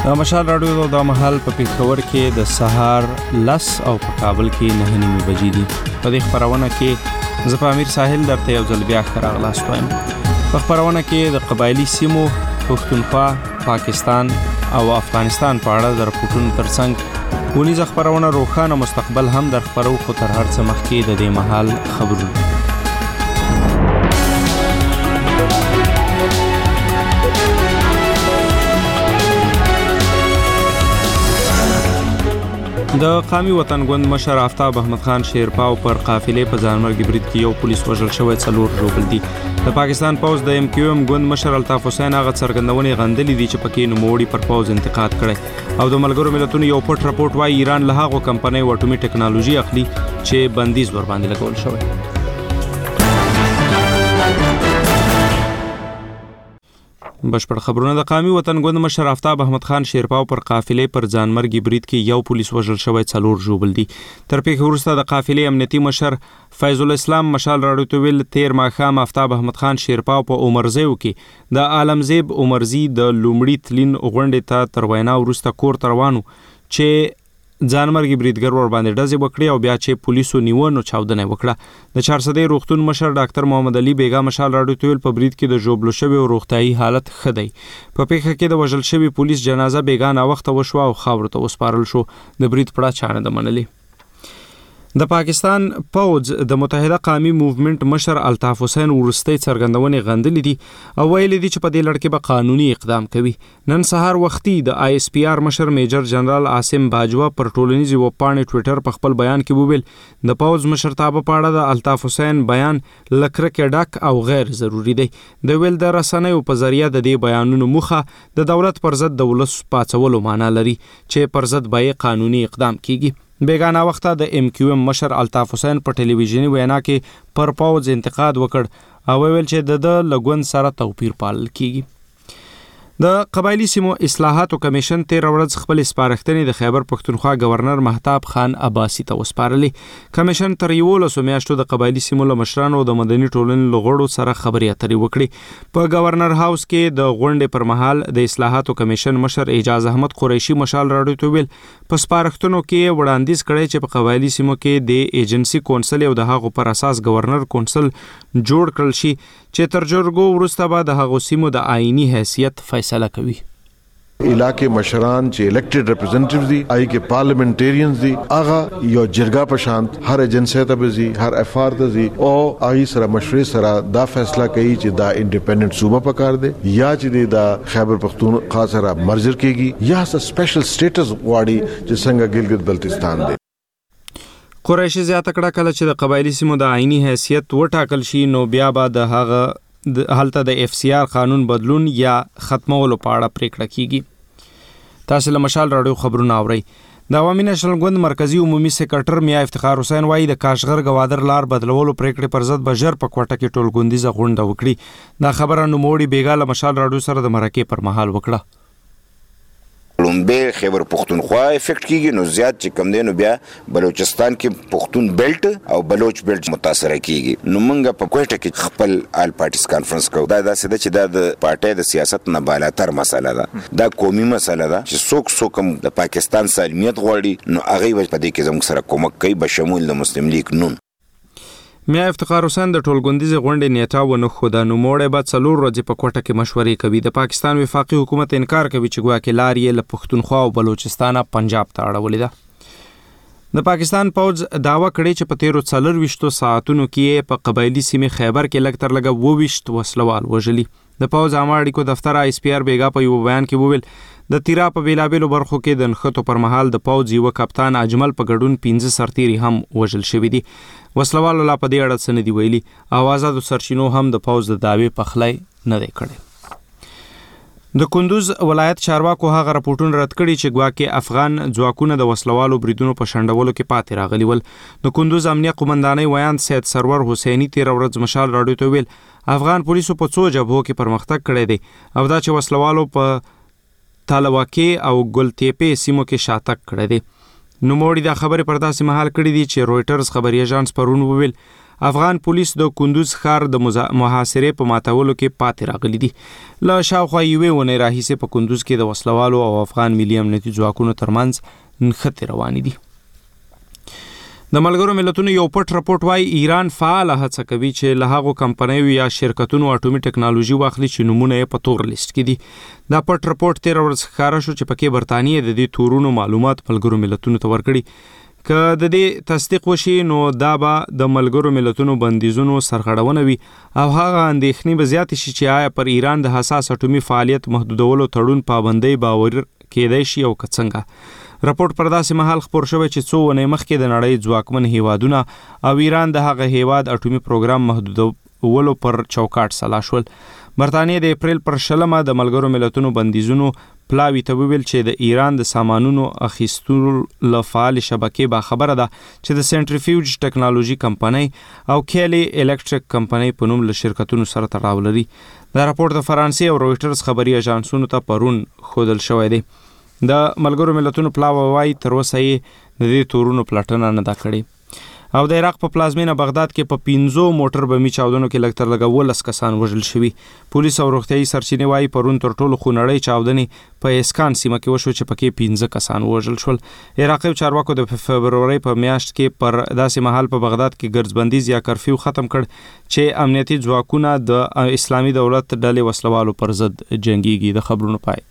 د مشال راډیو د مهال په پېښور کې د سهار 10 او په کابل کې 9 بجې دي. په دې خبرونه کې زه په امیر ساحل درته یو ځل بیا راغلاست وایم. په خبرونه کې د قبایلی سیمو، پښتونخوا، پاکستان او افغانستان په اړه د رپورټونو ترڅنګ ونیزه خبرونه روښانه مستقبل هم در خبرو، خو تر هر څه مخکې د دې مهال خبرونه. د قومي وطن ګوند مشر آفتاب احمد خان شیرپاو پر قافلې په ځانمرګي برید کې یو پولیس وژل شوی، 4 ژوبل دي. د پاکستان پوز د MQM ګوند مشر الطاف حسین هغه څرګندونې غندلې دي چې پکې نوموړي پر پوز انتقاد کړي، او د ملګرو ملتونو یو پټ راپورټ وايي ایران له هغو کمپنۍ اټومي ټکنالوژي اخلي چې بندیز ور باندې لګول شوی. بشپړ خبرونه. د قومي وطن ګوند مشر آفتاب احمد خان شیرپاو پر قافلې پر ځانمرګي برید کې یو پولیس وژل شوی، 4 ژوبل دي. تر پیښې وروسته د قافلې امنیتي مشر فیض الاسلام مشال راډیو ته ویل تیر ماښام آفتاب احمد خان شیرپاو په عمرزیو کې د عالمزیب عمرزي د لومړي تلین غونډې ته تر وینا وروسته کور ته روان و چې ځانمرګي بریدګر ور باندې ډزې وکړې، او بیا چې پولیسو نیونه چاودنه وکړه. د چارسدې روغتون مشر ډاکټر محمد علي بیګا مشال راډیو ته ویل په برید کې د ژوبلو شوي او روغتیايي حالت ښه دی. په پیښه کې د وژل شوي پولیس جنازه بیګا ناوخته وشوه او خاورو ته وسپارل شو. د برید پړه چا نه ده منلې. د پاکستان پوز د متحده قومي موومنت مشر الطاف حسین ورستۍ څرګندونې غندلې دي او ویلي دي چې په دې لړ کې به قانوني اقدام کوي. نن سهار وختي د ISPR مشر میجر جنرال عاصم باجوه پر ټولنیزې وبپاڼې ټویټر په خپل بیان کې وویل د پوز مشرتابه په اړه د الطاف حسین بیان له کرکې ډک او غیر ضروري دی. د ویل د رسنیو په ذریعه د دې بیانونو موخه د دولت پر ضد د ولس پاڅولو معنا لري چې پر ضد به قانوني اقدام کیږي. بیگانه وخته د MQM مشر الطاف حسین په ټلویزیونی وینا کې پر پوز انتقاد وکړ او ویل چې د لګون سره توپیر پالل کیږي. د قبایلی سیمو اصلاحاتو کمیشن 13 ورځ خپل سپارښتنې د خیبر پښتونخوا گورنر مهتاب خان عباسی ته وسپارلې. کمیشن تر 11 میاشتو د قبایلی سیمو له مشرانو د مدني ټولنې لغړو سره خبرې اترې وکړې. په گورنر هاوس کې د غونډې پر مهال د اصلاحاتو کمیشن مشر اعجاز احمد قریشي مشال راډیو ته ویل په سپارښتنو کې وړاندیز کړی چې په قبایلی سیمو کې د ایجنسی کونسل او د هغو پر اساس گورنر کونسل جوړ کړل شي چې تر جرګو وروسته به د هغو سیمو د آئینی حیثیت فیصله کوي. علاقے مشران چې الیکټډ ریپرزینټیوز دي، آی کې پارلیمنټریانز دي، هغه یو جرګه په شانت هر ایجنسی ته بزي، هر FR ته زی او آی سره مشورې سره دا فیصله کوي چې دا انډیپندنٹ صوبه پکار دی یا چې دا خیبر پختونخوا سره مرجر کیږي یا سپیشل سټیټس واړي چې څنګه ګلګت بلتستان دی. قریشي زیاته کړه کله چې د قبایلی سیمو د آئینی حیثیت وټاکل شي نو بیا به د هغه هلته د FCR قانون بدلون یا ختمولو په اړه پریکړه کیږي. تاسو له مشال راډیو خبرونه اورئ. د عوامي نېشنل ګوند مرکزی عمومي سکرټر میا افتخار حسین وايي د کاشغر گوادر لار بدلولو پریکړې پر ضد بجر په کوټه کې ټول ګوندیزه غونډه وکړي. دا خبره نوموړي بیګا له مشال راډیو سره د مرکې پر مهال وکړه. لومبه خیبر پختونخوا افیکٹ کیږي نو زیات چې کم دی نو بیا بلوچستان کې پختون بیلټ او بلوچ بیلټ متاثر کیږي. نو موږ په کوټه کې خپل آل پارټیز کانفرنس کوو. دا داسې ده چې دا د پارټۍ د سیاست نه بالاتر مسله ده، دا قومي مسله ده چې څوک هم د پاکستان سالمیت غواړي نو هغه په دې کې زموږ سره کومک کوي بشمول د مسلم لیگ نون. میا افتخار حسین د ټولګوندیزې غونډې نیټه ونه ښوده. نوموړی به 4 ورځې په کوټه کې مشورې کوي. د پاکستان وفاقي حکومت انکار کوي چې ګواکې لار یې له پښتونخوا او بلوچستانه پنجاب ته اړولې ده. د پاکستان پوز دعوه کړې چې په 13 ساعتونو کې په قبایلی سیمې خیبر کې لږ تر لږه 22 وسلوال وژلي. د پوز عامه اړیکو دفتر ISPR بیګا په یو بیان کې وویل د تیرا په بیلابیلو برخو کې د نښتو پر مهال د پوز یو کپتان اجمل په ګډون 15 سرتیري هم وژل شوي دي. وسلوالو لا په دې اړه څه نه دي ویلي او آزادو سرچینو هم د پوز د دعوې پخلی نه دی کړی. د کندوز ولایت چارواکو هغه راپورټونه رد کړي چې ګواکې افغان ځواکونه د وسلوالو بریدونو په شنډولو کې پاتې راغلي ول. د کندوز امنیه قومندانۍ ویان سید سرور حسینی 13 ورځ مشال راډیو ته ویل افغان پولیسو په 2 جبهو کې پرمختګ کړی دی او دا چې وسلوالو په تالواکې او ګلتیپې سیمو کې شاتګ کړی دی. نوموړي دا خبرې پر داسې مهال کړې دي چې رويټرز خبري اژانس پرون وویل افغان پولیس د کندوز ښار د محاصرې په ماتولو کې پاتې راغلي دي. له شاوخوا یوې اونۍ راهیسې په کندوز کې د وسلوالو او افغان ملي امنیتي ځواکونو ترمنځ نښتې روانې دي. د ملګرو ملتونو یو پټ راپورټ وايي ایران فعال هڅه کوي چې له هغو کمپنیو یا شرکتونو اټومي ټکنالوژي واخلي چې نمونه یې په تور لیست کې دي. دا پټ راپورټ 13 ورځې ښکاره شو چې پکې برتانیې د دې تورونو معلومات ملګرو ملتونو ته ورکړي. که د دې تصدیق وشي نو دا به د ملګرو ملتونو بندیزونو سرغړونه وي او هغه اندېښنې به زیاتې شي چې آیا پر ایران د حساس اټومي فعالیت محدودولو تړون پابندۍ باور کېدای شي او که څنګه. راپورټ پر داسې مهال خپور شوی چې څو ونې مخکې د نړۍ ځواکمن هیوادونه او ایران د هغه هیواد اټومي پروګرام محدودولو پر چوکاټ سلا شول. برتانیې د اپریل پر 20 د ملګرو ملتونو بندیزونو پلاوی ته ویل چې د ایران د سامانونو اخیستلو له فعال شبکې با خبره ده چې د سنټریفیوج ټکنالوژي کمپنۍ او کېلی الکتریک کمپنۍ په نوم له شرکتونو سره تړاو لري. دا راپورټ د فرانسې او رويټرز خبري اژانسونو ته پرون ښودل شوی دی. د ملګرو ملتونو پلاوی وايي تر اوسه یې د دې تورونو پلټنه نه ده کړې. او د عراق په پلازمینه بغداد کې په 15 موټر بمي چاودنو کې لږ تر لږه 12 کسان وژل شوي. پولیس او روغتیايي سرچینې وايي پرون تر ټولو خونړۍ چاودنې په اسکان سیمه کې وشو چې پکې 15 کسان وژل شول. عراقي چارواکو د فبروري په میاشت کې پر داسې مهال په بغداد کې ګرځبندیز یا کرفیو ختم کړ چې امنیتي ځواکونه د اسلامي دولت ډلې وسلوالو پر ضد جنگيږي. د خبرونو پای.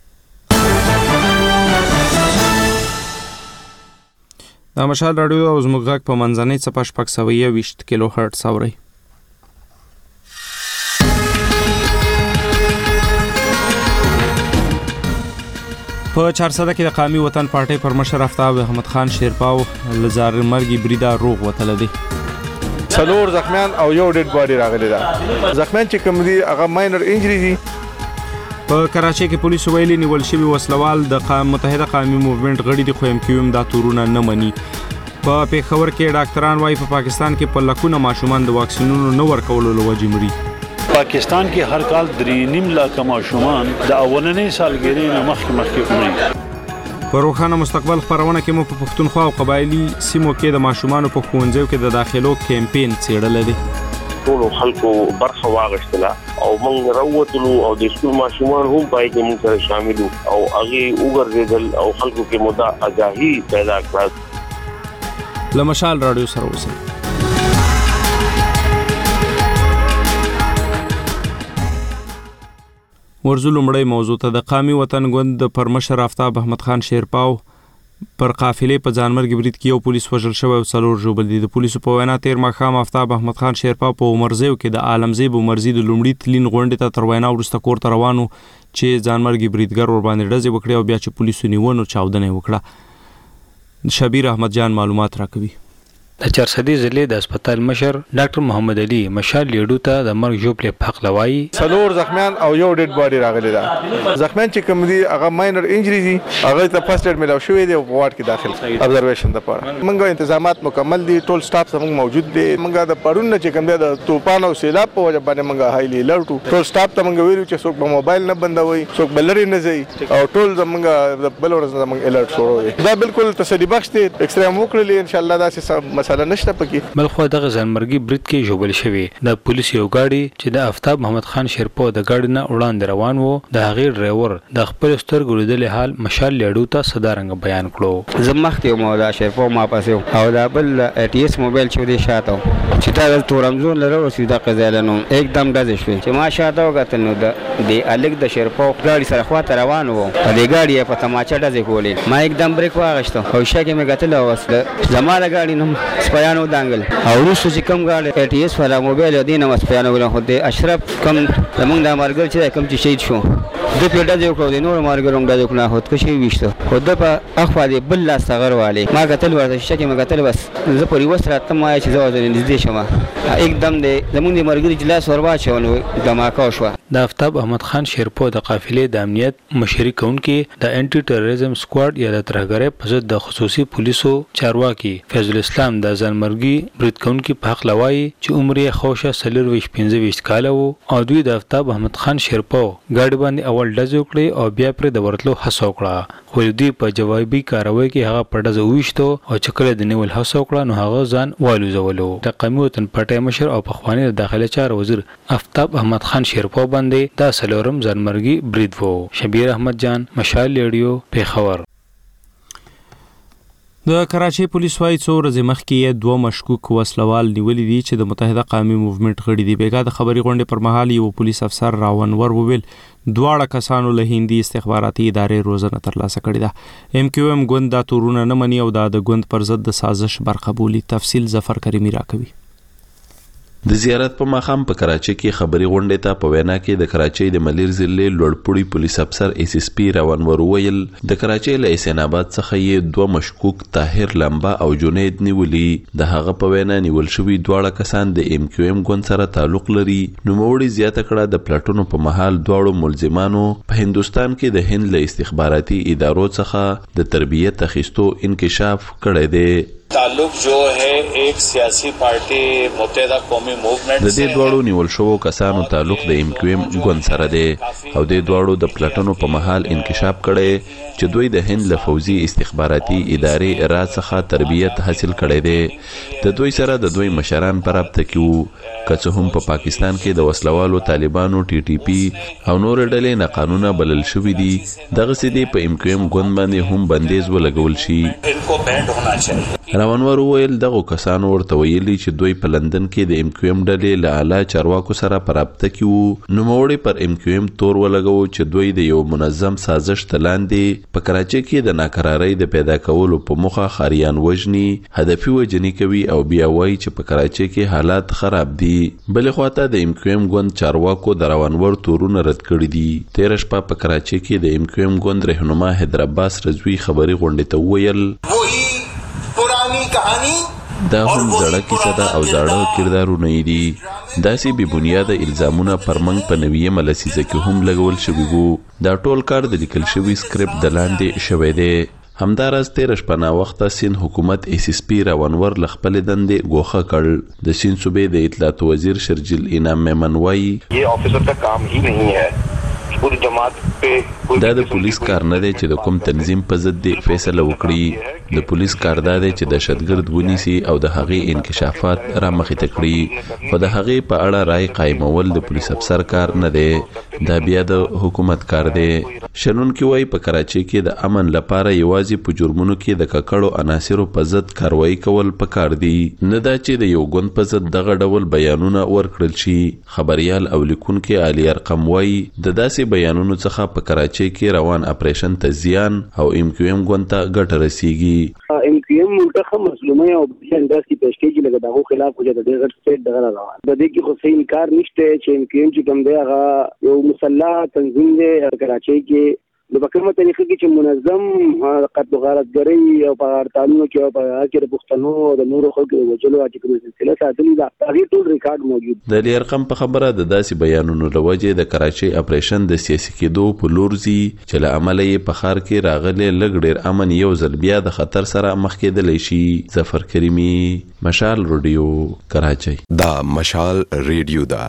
د مشال رادیو او زموږ غږ په منځنۍ څپه 620 کیلو هرتز اوري. په 400 کې د قومي وطن پارټي پر مشر آفتاب احمد خان شیرپاو لزار مرګي بریدا روغ وتل دي. څلور زخمیان او یو ډیډ باډي راغلی ده. زخمیان چې کوم دي هغه ماینر انجری دي. په کراچۍ کې پولیسو ویلي نیول شوي وسلوال د متحده قومي موومېنټ غړي دي خو MQM دا تورونه نه مني. په پیښور کې ډاکټران وايي په پاکستان کې په لکونه ماشومان د واکسینونو نه ورکولو له وجې مري. پاکستان کې هر کال 3.5 لک ماشومان د اولنۍ سالګرې نه مخکې مري. په روښانه مستقبل خبرونه کې مو په پښتونخوا او قبایلی سیمو کې د ماشومانو په ښوونځیو کې د داخلو کمپاین څېړل دي. ټول خلکو برخه واغښتله او موږ راووتلو او د سکول ماشومان هم پای کې موږ سره شامل او هغه وګرځیدل او خلکو کې مودا آگاهی پیدا کړه. لمشال رادیو سره اوسئ. ورزو لومړی موضوع ته د قومي وطن ګوند پر مشر آفتاب احمد خان شیرپاو پر قافلې په ځانمرګي برید کې یو پولیس وژل شوی او 4 ژوبل دي. د پولیسو په وینا تیر ماښام آفتاب احمد خان شیرپاو په عمرزیو کې د عالمزیب عمرزي د لومړي تلین غونډې ته تر وینا وروسته کور ته روانو چې ځانمرګي بریدګر ور باندې ډزې وکړې او بیا چې پولیسو نیونه چاودنه وکړه. شبیر احمد جان معلومات راکوي. د 400 ضلع د هسپتال مشر ډاکټر محمد علي مشال لیډو ته د مرګ ژوبل په حق لوي. څلور زخمیان او یو ډیډ باډي راغلی ده. زخمیان چې کوم دي هغه ماینر انجری دي. هغه ته فرست ایډ ملاو شوی دی او وارډ کې داخل ابزرویشن لپاره. موږ تنظیمات مکمل دي. ټول سټاف زموږ موجود دي. موږ د پرون نه چې کوم دی د طوفان او سیلاب په وجه باندې موږ هایلی الرټ ټول سټاف ته موږ ویلو چې څوک په موبایل نه بندوي څوک بلری نه ځي او ټول زموږ د بل ورځ زموږ الرټ شروع دی. دا بالکل تسلی بخش دی. ایکسرې وکړلې ان شاء الله دا څه مسله نشته پکې. بلخو دغه ځانمرګي برید کې ژوبل شوی د پولیس یو گاډي چې د آفتاب محمد خان شیرپاو د گاډي نه وړاندې روان وو د هغې ډرایور د خپل سترګو لیدلې حال مشال لیډو ته صدارنګ بیان کړو. زمخت یو مولا شیرپاو ما پاسه او دا بل ATS موبایل چې دی شاته چې دا تورمزون لره او سیده قزالنو एकदम دځ شوی چې ما شاته وګتل نو د الګ د شیرپاو گاډي سره خواته روان وو د گاډي په تماچا دځ کولې ما एकदम بریک واغشته او شګه مې غتل اوس زماله گاډي نم سپیانو دانګل او روسو چې کوم غاړه ATS والا موبایل دینه مسپیانو ولا خو د اشرف کم زمونږ د مارګر چې کوم چې شهید شو د پیډه دی کو د نور مارګرونګ د کله هوت کشي وشته خو د په اخوا دی بل لا صغر والی ما قتل ورته شکه ما قتل بس زه پوری وسره ته ما چې زو د نږدې شمه एकदम د زمونږ د مارګر اجلاس وروا چونو دماکا شو. د آفتاب احمد خان شیرپاو د قافلې د امنیت مشري کونکي د انټي ټیرریزم سکواډ یا د ترهګرۍ په ضد د خصوصي پولیسو چارواکي فیض الاسلام د ځانمرګي برید کوونکي په حق لوي چې عمر یې خوشه 45 کال وو او دوی د آفتاب احمد خان شیرپو ګاډي باندې اول ډز وکړي او بیا پر د ورتلو هڅه وکړه خو دوی په جوابي کاروي کې هغه په ډز وښتو او چې کله د نیول هڅه وکړه نو هغه ځان والوزولو د قومي وطن پټي مشر او پخوانی داخله چارو وزیر آفتاب احمد خان شیرپو باندې دا سلورم ځانمرګي برید وو. شبیر احمد جان، مشال ریډیو، پیښور. د کراچۍ پولیس وايي څو ورځې مخکې دوه مشکوک وسلوال نیولي دي چې د متحده قومي موومېنټ غړي دي. بیګا د خبري غونډې پر مهال یو پولیس افسر راونور وویل دواړه کسانو له هندي استخباراتي ادارې روزنه ترلاسه کړې ده. ام کیو ام ګوند دا تورونه نه مني او دا د ګوند پر ضد د سازش برخه بولي. تفصیل ظفر کریمی راکوي. د زیارت په مخام په کراچۍ کې خبري غونډې ته په وینا کې د کراچۍ د ملیر ضلع لوړپوړي پولیس افسر اس اس پی راونور ویل د کراچۍ له حسین آباد څخه یې دوه مشکوک طاهر لمبا او جنید نیولي. د هغه په وینا نیول شوي دواړه کسان د ام کیو ام ګوند سره تعلق لري. نوموړي زیاته کړه د پلاټونو په محل دواړو ملزمانو په هندستان کې د هند له استخباراتي ادارو څخه د تربیت اخیستو انکشاف کړی دی. تعلق جو है एक सियासी पार्टी متحده قومي موومېنټ د دې دواړو نیول شوو کسانو تعلق د ام کیو ام ګوند سره دی او د دواړو د پلاټونو په محل انکشاف کړي چې دوی د هند له فوزي استخباراتي ادارې راڅخه تربیت حاصل کړي دي. د دوی سره د دوی مشران پر رابطه کې وو که څه هم په پاکستان کې د وسلوالو طالبانو ټي ټي پی او نور ډلې نه قانونا بلل شوې دي. دغه سدي په ام کیو ام ګوند باندې هم بندیز ولګول شي. انکو بینډ ہونا چاہیے. راونور ویل دغه کسانو ورته ویلي چې دوی په لندن کې د ام کیو ام ډلې له اعلی چارواکو سره په رابطه کې وو. نوموړي پر ام کیو ام تور ولګو چې دوی د یو منظم سازش تلاندې په کراچۍ کې د ناکرارۍ د پیدا کولو په موخه خاریان وژني، هدفي وژنې کوي او بیا وایي چې په کراچۍ کې حالات خراب دي. بلې خواته د ام کیو ام ګوند چارواکو د راونور تورونه رد کړي دي. تېره شپه په کراچۍ کې د ام کیو ام ګوند رهنما حیدر عباس رضوي خبري غونډې ته وویل دا هم زړه کیسه ده او زړه کردارونه دي. داسې بې بنیاده الزامونه پر موږ په نویمه لسیزه کې هم لګول شوي وو. دا ټول کار د لیکل شوي سکرپټ د لاندې شوی دی. همداراز تېره شپه ناوخته سین حکومت اس اس پی راونور له خپلې دندې ګوښه کړ. د سین صوبې د اطلاعات وزیر شرجیل انعام میمن وایي یہ آفیسر کا کام ہی نہیں ہے. پوری جماعت په دا د پولیس کار نه دی چې د کوم تنظیم په ضد دی فیصله وکړي. د پولیس کار دا دی چې دهشتګرد ونیسي او د هغې انکشافات را مخې ته کړي. خو د هغې په اړه رای قایمول د پولیس افسر کار نه دی، دا بیا د حکومت کار دی. شنونکي وایي په کراچۍ کې د امن لپاره یوازې په جرمونو کې د ککړو عناصرو په ضد کاروایی کول پکار دي، نه دا چې د یو ګوند په ضد دغه ډول بیانونه ورکړل شي. خبریال او لیکونکي علي ارقم وایي د داسې بیانونو څخه په کراچۍ کې روان اپریشن ته زیان او ام کیو ام ګوند ته ګټه رسیږي. ام کیو ام منتخب مظلومه او انداسي پیش کېږي لکه دغه خلاف خو د دې غټ سټیټ دغه روان د دې کې خو صحیح انکار نشته چې ام کیو ام چې کوم دی هغه یو مسلح تنظیم دی کراچۍ کې د بکرمه طریقې کې چې منظم قتل غارتګرۍ او په هړتالونو کې او په هغه د پښتنو د نورو خلکو د وجلو اټکلو سلسله ساتلې ده. هغه ټول ریکارډ موجود. د علي ارقم په خبره د داسې بیانونو له وجې د کراچۍ اپریشن د سیاسي کېدو په لور ځي چې له امله یې په ښار کې راغلی لږ ډېر امن یو ځل بیا د خطر سره مخ کېدلی شي. ظفر کریمي، مشال ریډیو، کراچۍ. دا مشال ریډیو ده.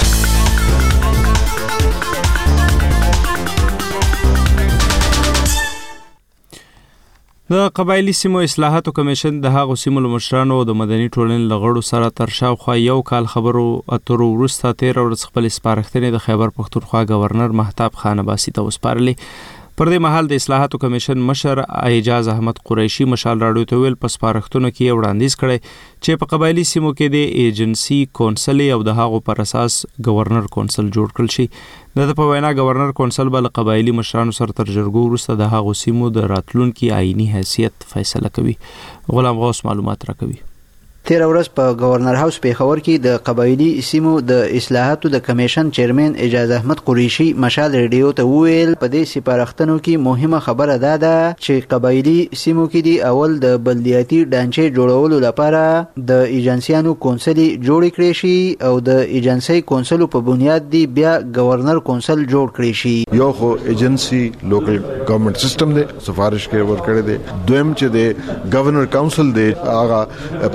د قبایلی سیمو اصلاحاتو کمیشن د هغو سیمو مشرانو او د مدني ټولنې لغړو سره تر شاوخوا یو کال خبرو اترو وروسته 13 ورځې خپل سپارښتنې د خیبر پښتونخوا گورنر مهتاب خان عباسي ته وسپارلې. پر دې مهال د اصلاحاتو کمیشن مشر اعجاز احمد قریشي مشال راډیو ته ویل په سپارښتنو کې وړاندیز کړي چې په قبایلی سیمو کې د ایجنسی کونسل او د هغو پر اساس گورنر کونسل جوړ کړل شي. د په وینا گورنر کونسل بل قبایلی مشرانو سره تر جرګو وروسته د هغو سیمو د راتلونکي آئینی حیثیت فیصله کوي. غلام غوث معلومات راکوي. 13 ورځ په گورنر هاوس پیښور کې د قبایلی سیمو د اصلاحاتو د کمیشن چیرمن اعجاز احمد قریشي مشال ریډیو ته ویل په دې سپارښتنو کې مهمه خبره ده چې قبایلی سیمو کې دی اول د بلدیاتي ډانچې جوړولو لپاره د ایجنسیانو کونسل جوړ کړي شي او د ایجنسی کونسل په بنیاد دی بیا گورنر کونسل جوړ کړي شي. یو خو ایجنسی لوکل گورنمنت سیستم دی سفارش کې ور کړی دی. دویم چې دی گورنر کونسل دی هغه پرمیشن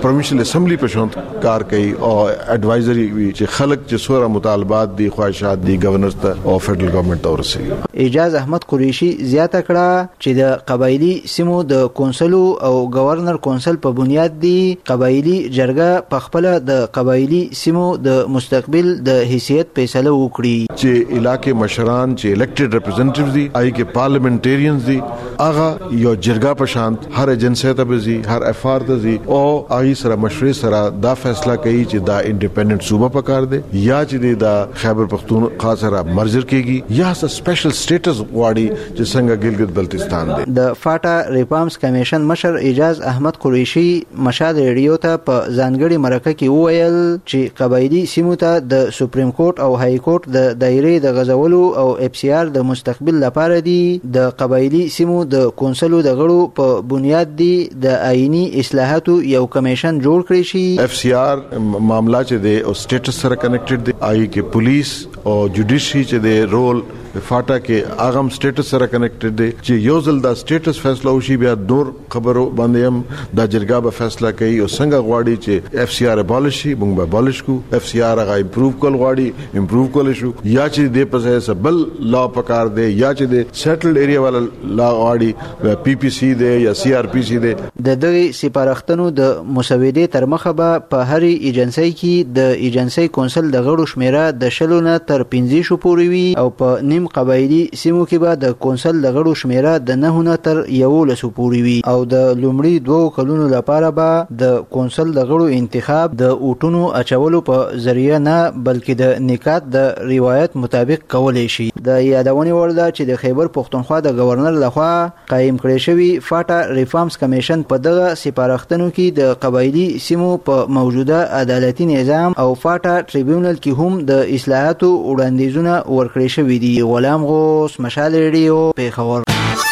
جنرال اسمبلی په شان کار کوي او اډوایزري وی چې خلک چې سوره مطالبات دي خواهشات دي گورنر ته او فدرل ګورنمنت ته ورسېږي. اعجاز احمد قریشي زیاته کړه چې د قبایلی سیمو د کونسلو او گورنر کونسل په بنیاد دي قبایلی جرګه په خپل د قبایلی سیمو د مستقبل د حیثیت فیصله وکړي چې علاقې مشران چې الیکټډ ریپرزنټیوز دي آی کې پارلیمنټریانز دي هغه یو جرګه په شان هر ایجنسی ته بزي هر اف آر ته زی او آی سره مشورې سره دا فیصله کوي چې دا انډیپندنٹ صوبه پکار دی یا چې دا خیبر پختونخوا سره مرجر کیږي یا سپیشل سټیټس واړي چې څنګه ګلګت بلتستان دی. د فاټا ریفارمز کمیشن مشر اعجاز احمد قریشي مشال ریډیو ته په ځانګړي مرکه کې وویل چې قبایلی سیمو ته د سپریم کورټ او های کورټ د دایرې د غزولو او اف سی آر د مستقبل لپاره دي د قبایلی سیمو د کونسلو د غړو په بنیاد دي د آئینی اصلاحاتو یو کمیشن جوړ کړی شي. اف سی آر معاملہ چې د او سټیټس سره کنیکټډ دي آی کې پولیس او جوډیشري چې د رول فاټا کې اغم سټیټس سره کنیکټډ دي چې یو ځل دا سټیټس فیصله وشي بیا دور خبرو باندې هم دا جرګه به فیصله کوي او څنګه غواړي چې اف سی آر ابالش شي موږ به ابالش کو اف سی آر هغه امپروو کول غواړي امپروو کول شو یا چې د په ځای بل لا پکار دی یا چې د سیټلډ ایریا والا لا غواړي پی پی سی دی یا سی آر پی سی دی. د دغه سپارښتنو د مسودې تر مخه به په هر ایجنسی کې د ایجنسی کونسل د غړو شمیره د 10 نه تر 15 شو پورې وي او په نیم قبایلی سیمو کې به د کونسل د غړو شمیره د 9 نه تر 11 پورې وي او د لومړي 2 کلونو لپاره به د کونسل د غړو انتخاب د اوټونو اچولو په ذریعہ نه بلکې د نکات د روایت مطابق کولای شي. د یادونې وړ ده چې د خیبر پختونخوا د گورنر لخوا قائم کړی شوی فاټا ریفارمز کمیشن په دغه سپارښتنو کې د قبایلی سیمو په موجوده عدالتي نظام او فاټا ټریبیونل کې هم د اصلاحاتو وړاندیزونه ورکړي شوي دي. غلام غوث مشال ریډیو پیښور.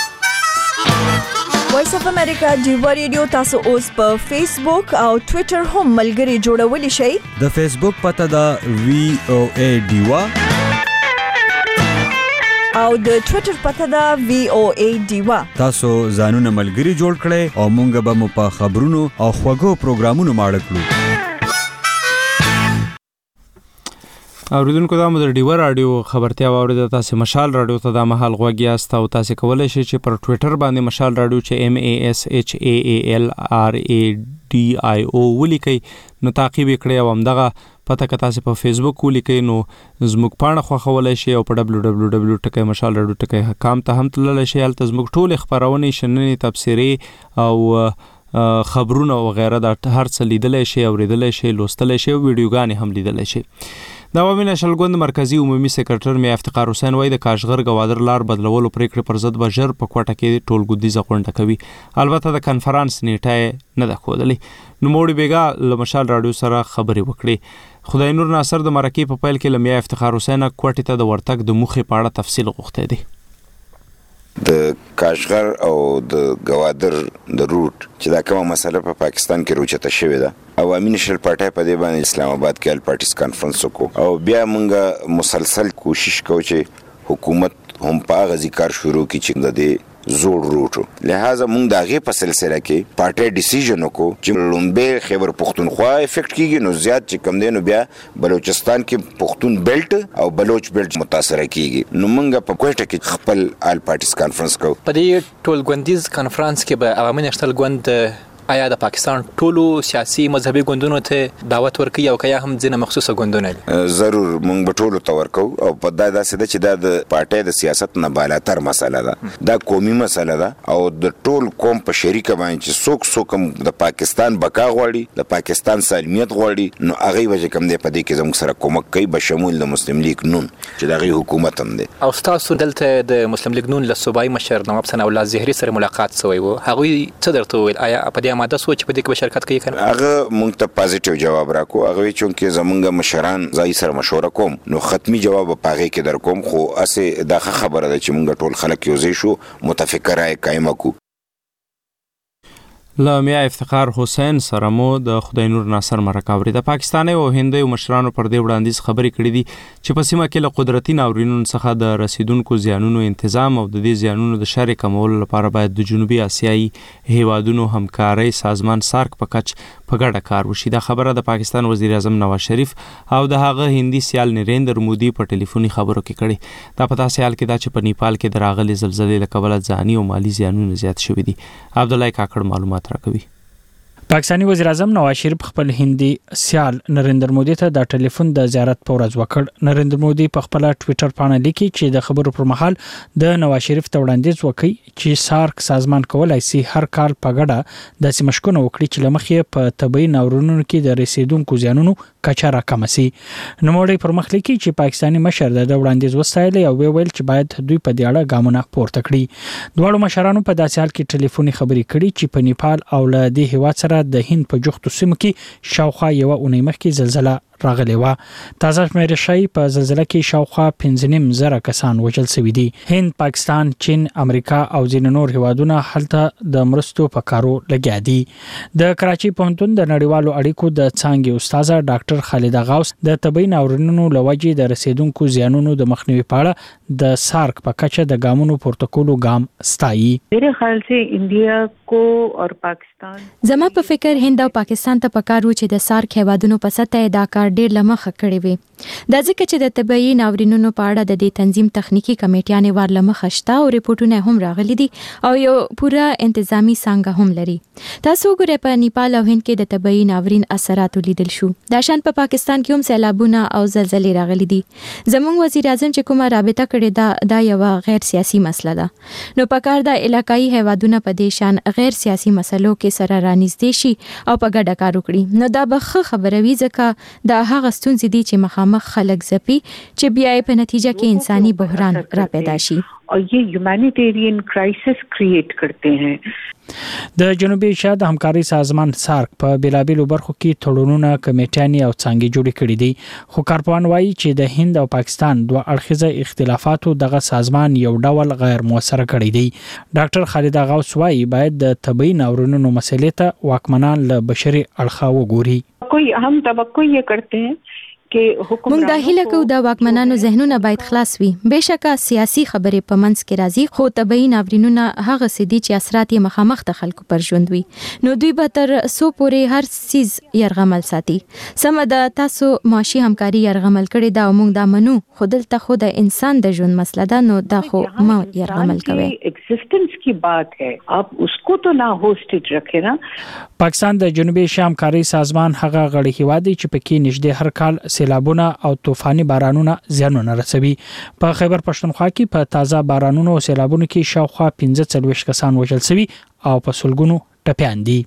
وایس اف امریکا ډیوا ریډیو تاسو اوس په فیسبوک او ټوئیټر هم ملګري جوړولی شئ. د فیسبوک پته دا VOA ډیوا او د ټوئیټر پته دا VOA ډیوا. تاسو ځانونه ملګري جوړ کړئ او مونږ به مو په خبرونو او خوږو پروګرامونو ماړه کړو. اوریدونکو دا مو د ډیوا رادیو خبرتیا واوریده. تاسو مشال رادیو ته د مهال غوږی است او تاسو کولای شئ چې پر ټوئیټر باندې مشال رادیو چې MASHAALRADIO ولیکئ نو تعقیب کړئ او همدغه پته که تاسو په فیسبوک ولیکئ نو زموږ پاڼه خوښولای شئ او په www.mashalradio.com ته هم تللی شئ. هلته زموږ ټول خبرونه شننې تبصرې او خبرونه او غیره د هر څه لیدلی شئ اوریدلی شئ لوستلی شئ او ویډیوګانې هم لیدلی شئ. د عوامي نشل ګوند مرکزی عمومي سکرټر میا افتخار حسین وای د کاشغر گوادر لار بدلولو پریکړه پر ضد بجر په کوټه کې ټول ګوندیزه غونډه کوي. البته د کانفرنس نیټه نه ده ښودلې. نوموړي بیګا له مشال رادیو سره خبرې وکړې. خدای نور ناصر د مرکې په پیل کې له میا افتخار حسین کوټه ته د ورتګ د موخې په اړه تفصیل غوښته دي. د کاشغر او د گوادر د روټ چې دا کومه مسله په پاکستان کې روچته شوې ده عوامي نشل پارټي په دې باندې اسلام آباد کې ال پارټیز کانفرنس وکړو او بیا موږ مسلسل کوشش کوو چې حکومت هم په غزي کار شروع کړي چې د زوړ روټو لہذا موږ د هغې په سلسله کې پارټي ډیسیژن وکړو چې لومبه خیبر پختونخوا افیکټ کیږي نو زیات چې کم دی نو بیا بلوچستان کې پختون بیلټ او بلوچ بیلټ متاثر کیږي نو موږ په کوټه کې خپل آل پارټیز کانفرنس کوو. په دې ټول ګوندیز کانفرنس کې به عوامي نشل ګوند آیا د پاکستان ټولو سیاسي مذهبي ګوندونو ته دعوت ورکوي او کیا هم ځینې مخصوصه ګوندونه دي؟ ضرور موږ به ټولو ته ورکو او په داسې ده چې دا د پارټۍ د سیاست نه بالاتر مسله ده دا قومي مسله ده او د ټول قوم په شریکه باندې چې څوک هم د پاکستان بقا غواړي د پاکستان سالمیت غواړي نو هغه وجه کم دی په دې کې زموږ سره کومک کوي بشمول د مسلم لیگ نون چې دغه حکومت هم دی. او تاسو دلته د مسلم لیگ نون له صوبایي مشر نواب ثناء الله زهري سره ملاقات شوی وو هغوی څه درته وویل؟ آیا په دې ماده سوچ په دې کې شرکت کوي کنه؟ هغه مونږ ته پازیټیو جواب راکو هغه چې زمونږ مشران ځای سره مشوره کوم نو ختمي جواب په هغه کې در کوم خو اسه دا خبره ده چې مونږ ټول خلک یو ځای شو متفکر راي قائم کو. لامیا افتخار حسین سره مو د خدای نور ناصر مرکاوري د پاکستاني او هندي مشرانو پر دې وړاندیز خبرې کړې دي چې په سیمه کې له قدرتي ناورینونو څخه د رسیدونکو زیانونو تنظیم او د دې زیانونو د شر کمولو لپاره باید د جنوبي آسیایي هیوادونو همکاري سازمان سارک په کچ په ګډه کار وشي. دا خبره د پاکستان وزیر اعظم نواز شریف او د هغه هندي سیال نریندر مودي په ټلیفوني خبرو کې کړې. دا په تاسو حال کې دا چې په نیپال کې د راغلي زلزلې له کبله ځاني او مالی زیانونه زیات شوي دي. عبد الله کاکړ معلومات راکوي. پاکستانی وزیر اعظم نواز شریف خپل هندي سیال نریندر مودي ته د ټلیفون د زیارت په ورځ وکړ. نریندر مودي په خپل ټوئیټر باندې لیکي چې د خبرو پر مهال د نواز شریف ته وړاندیز وکړي چې سارک سازمان کولای شي هر کال په ګډه د سیمشکونو وکړي چې لمخې په طبي ناورینونو کې د رسیدونکو زیانونو کچا راکم شي. نوموړی پر مخ لیکي چې پاکستانی مشر د وړاندیز وستایل او ویل چې باید دوی په دې اړه ګامونه پورته کړي. دواړو مشرانو په داسې حال کې ټلیفوني خبرې کړي چې په نیپال او له دې هیواد سره د هند په جوختو سیمو کې شاوخوا یو اونۍ مخکې زلزلہ راغلی و. تازه شمېرې ښایي په زلزلہ کې شاوخوا 15,000 کسان وژل شوي دي. هند، پاکستان، چین، امریکا او ځینې نور هیوادونه هلته د مرستو په کارو لګیا دي. د کراچي پوهنتون د نړیوالو اړیکو د څانګې استاده ډاکټر خالده غوث د طبي ناورینونو له وجې د رسیدونکو زیانونو د مخنیوي په اړه د سارک په کچه د ګامونو پورته کولو ګام ستایي. میرے خیال سے انډیا کو اور پاکستان زما په فکر هند او پاکستان ته پکارو چې د سارک هیوادونو په سطح دا کار ډیر لمخه کړی وي. دا ځکه چې د طبي ناورینونو په اړه د دې تنظیم تخنیکی کمیټیانې ور لمخه شته او ریپورتونه هم راغلي دي او یو پوره انتظامی څنګه هم لري. تاسو ګورئ په نیپال او هند کې د طبي ناورین اثرات لیدل شو. دا شان په پاکستان کې هم سیلابونه او زلزلې راغلي دي. زموږ وزیر اعظم چې کومه رابطه کړې دا یو غیر سیاسي مسله ده. نو پکار د علاقائی هیوادونو په دې شان غیر سیاسي مسلو کې سره رانږدې شي او په ګډه کار وکړي. نو دا به خبره وي ځکه دا هغه ستونزې دي چې مخامخ خلک زپي چې بیا په نتیجه کې انساني بحران را پیدا شي او یہ ہیومانیٹیرین کرائسس کریٹ کرتے ہیں. د جنوبي ایشیا د همکاري سازمان سارک په بیلابیلو برخو کې تړونونه کمیټیانې او څانګې جوړې کړې دي. خو کارپوهان وایي چې د هند او پاکستان دوه اړخیزه اختلافاتو دغه سازمان یو ډول غیر موثر کړی دی. ډاکټر خالده غوث وایي باید د طبي ناورینونو مسلې ته واکمنان له بشري اړخه وګوري. کوئی هم توقع یې کرتے ہیں موږ دا هیله کوو د واکمنانو ذهنونه باید خلاص وي. بهشکه سیاسي خبرې په منځ کې راځي خو طبي ناورینونه هغه سدي چې اثرات یې مخامخ د خلکو پر ژوند وي. نو دوی به تر سو پورې هر چیز يرغمل ساتي. سم د تاسو معاشي همکاري يرغمل کړي دا موږ دا منو خو دلته خو د انسان د ژوند مسله ده نو دا خو ما يرغمل کوي. ایگزیسټنس کی بات ہے آپ اس کو تو نہ ہوسټیج رکھے نا. پاکستان د جنوبي ایشیا همکاري سازمان هغه غړي هیواد چې پکې نږدې هر کال سیلابونه او طوفاني بارانونه زیانونه رسوي. په خیبر پښتونخوا کې په تازه بارانونو او سیلابونو کې شاوخوا 45 کسان وژل شوي او په سلګونو ټپيان دي.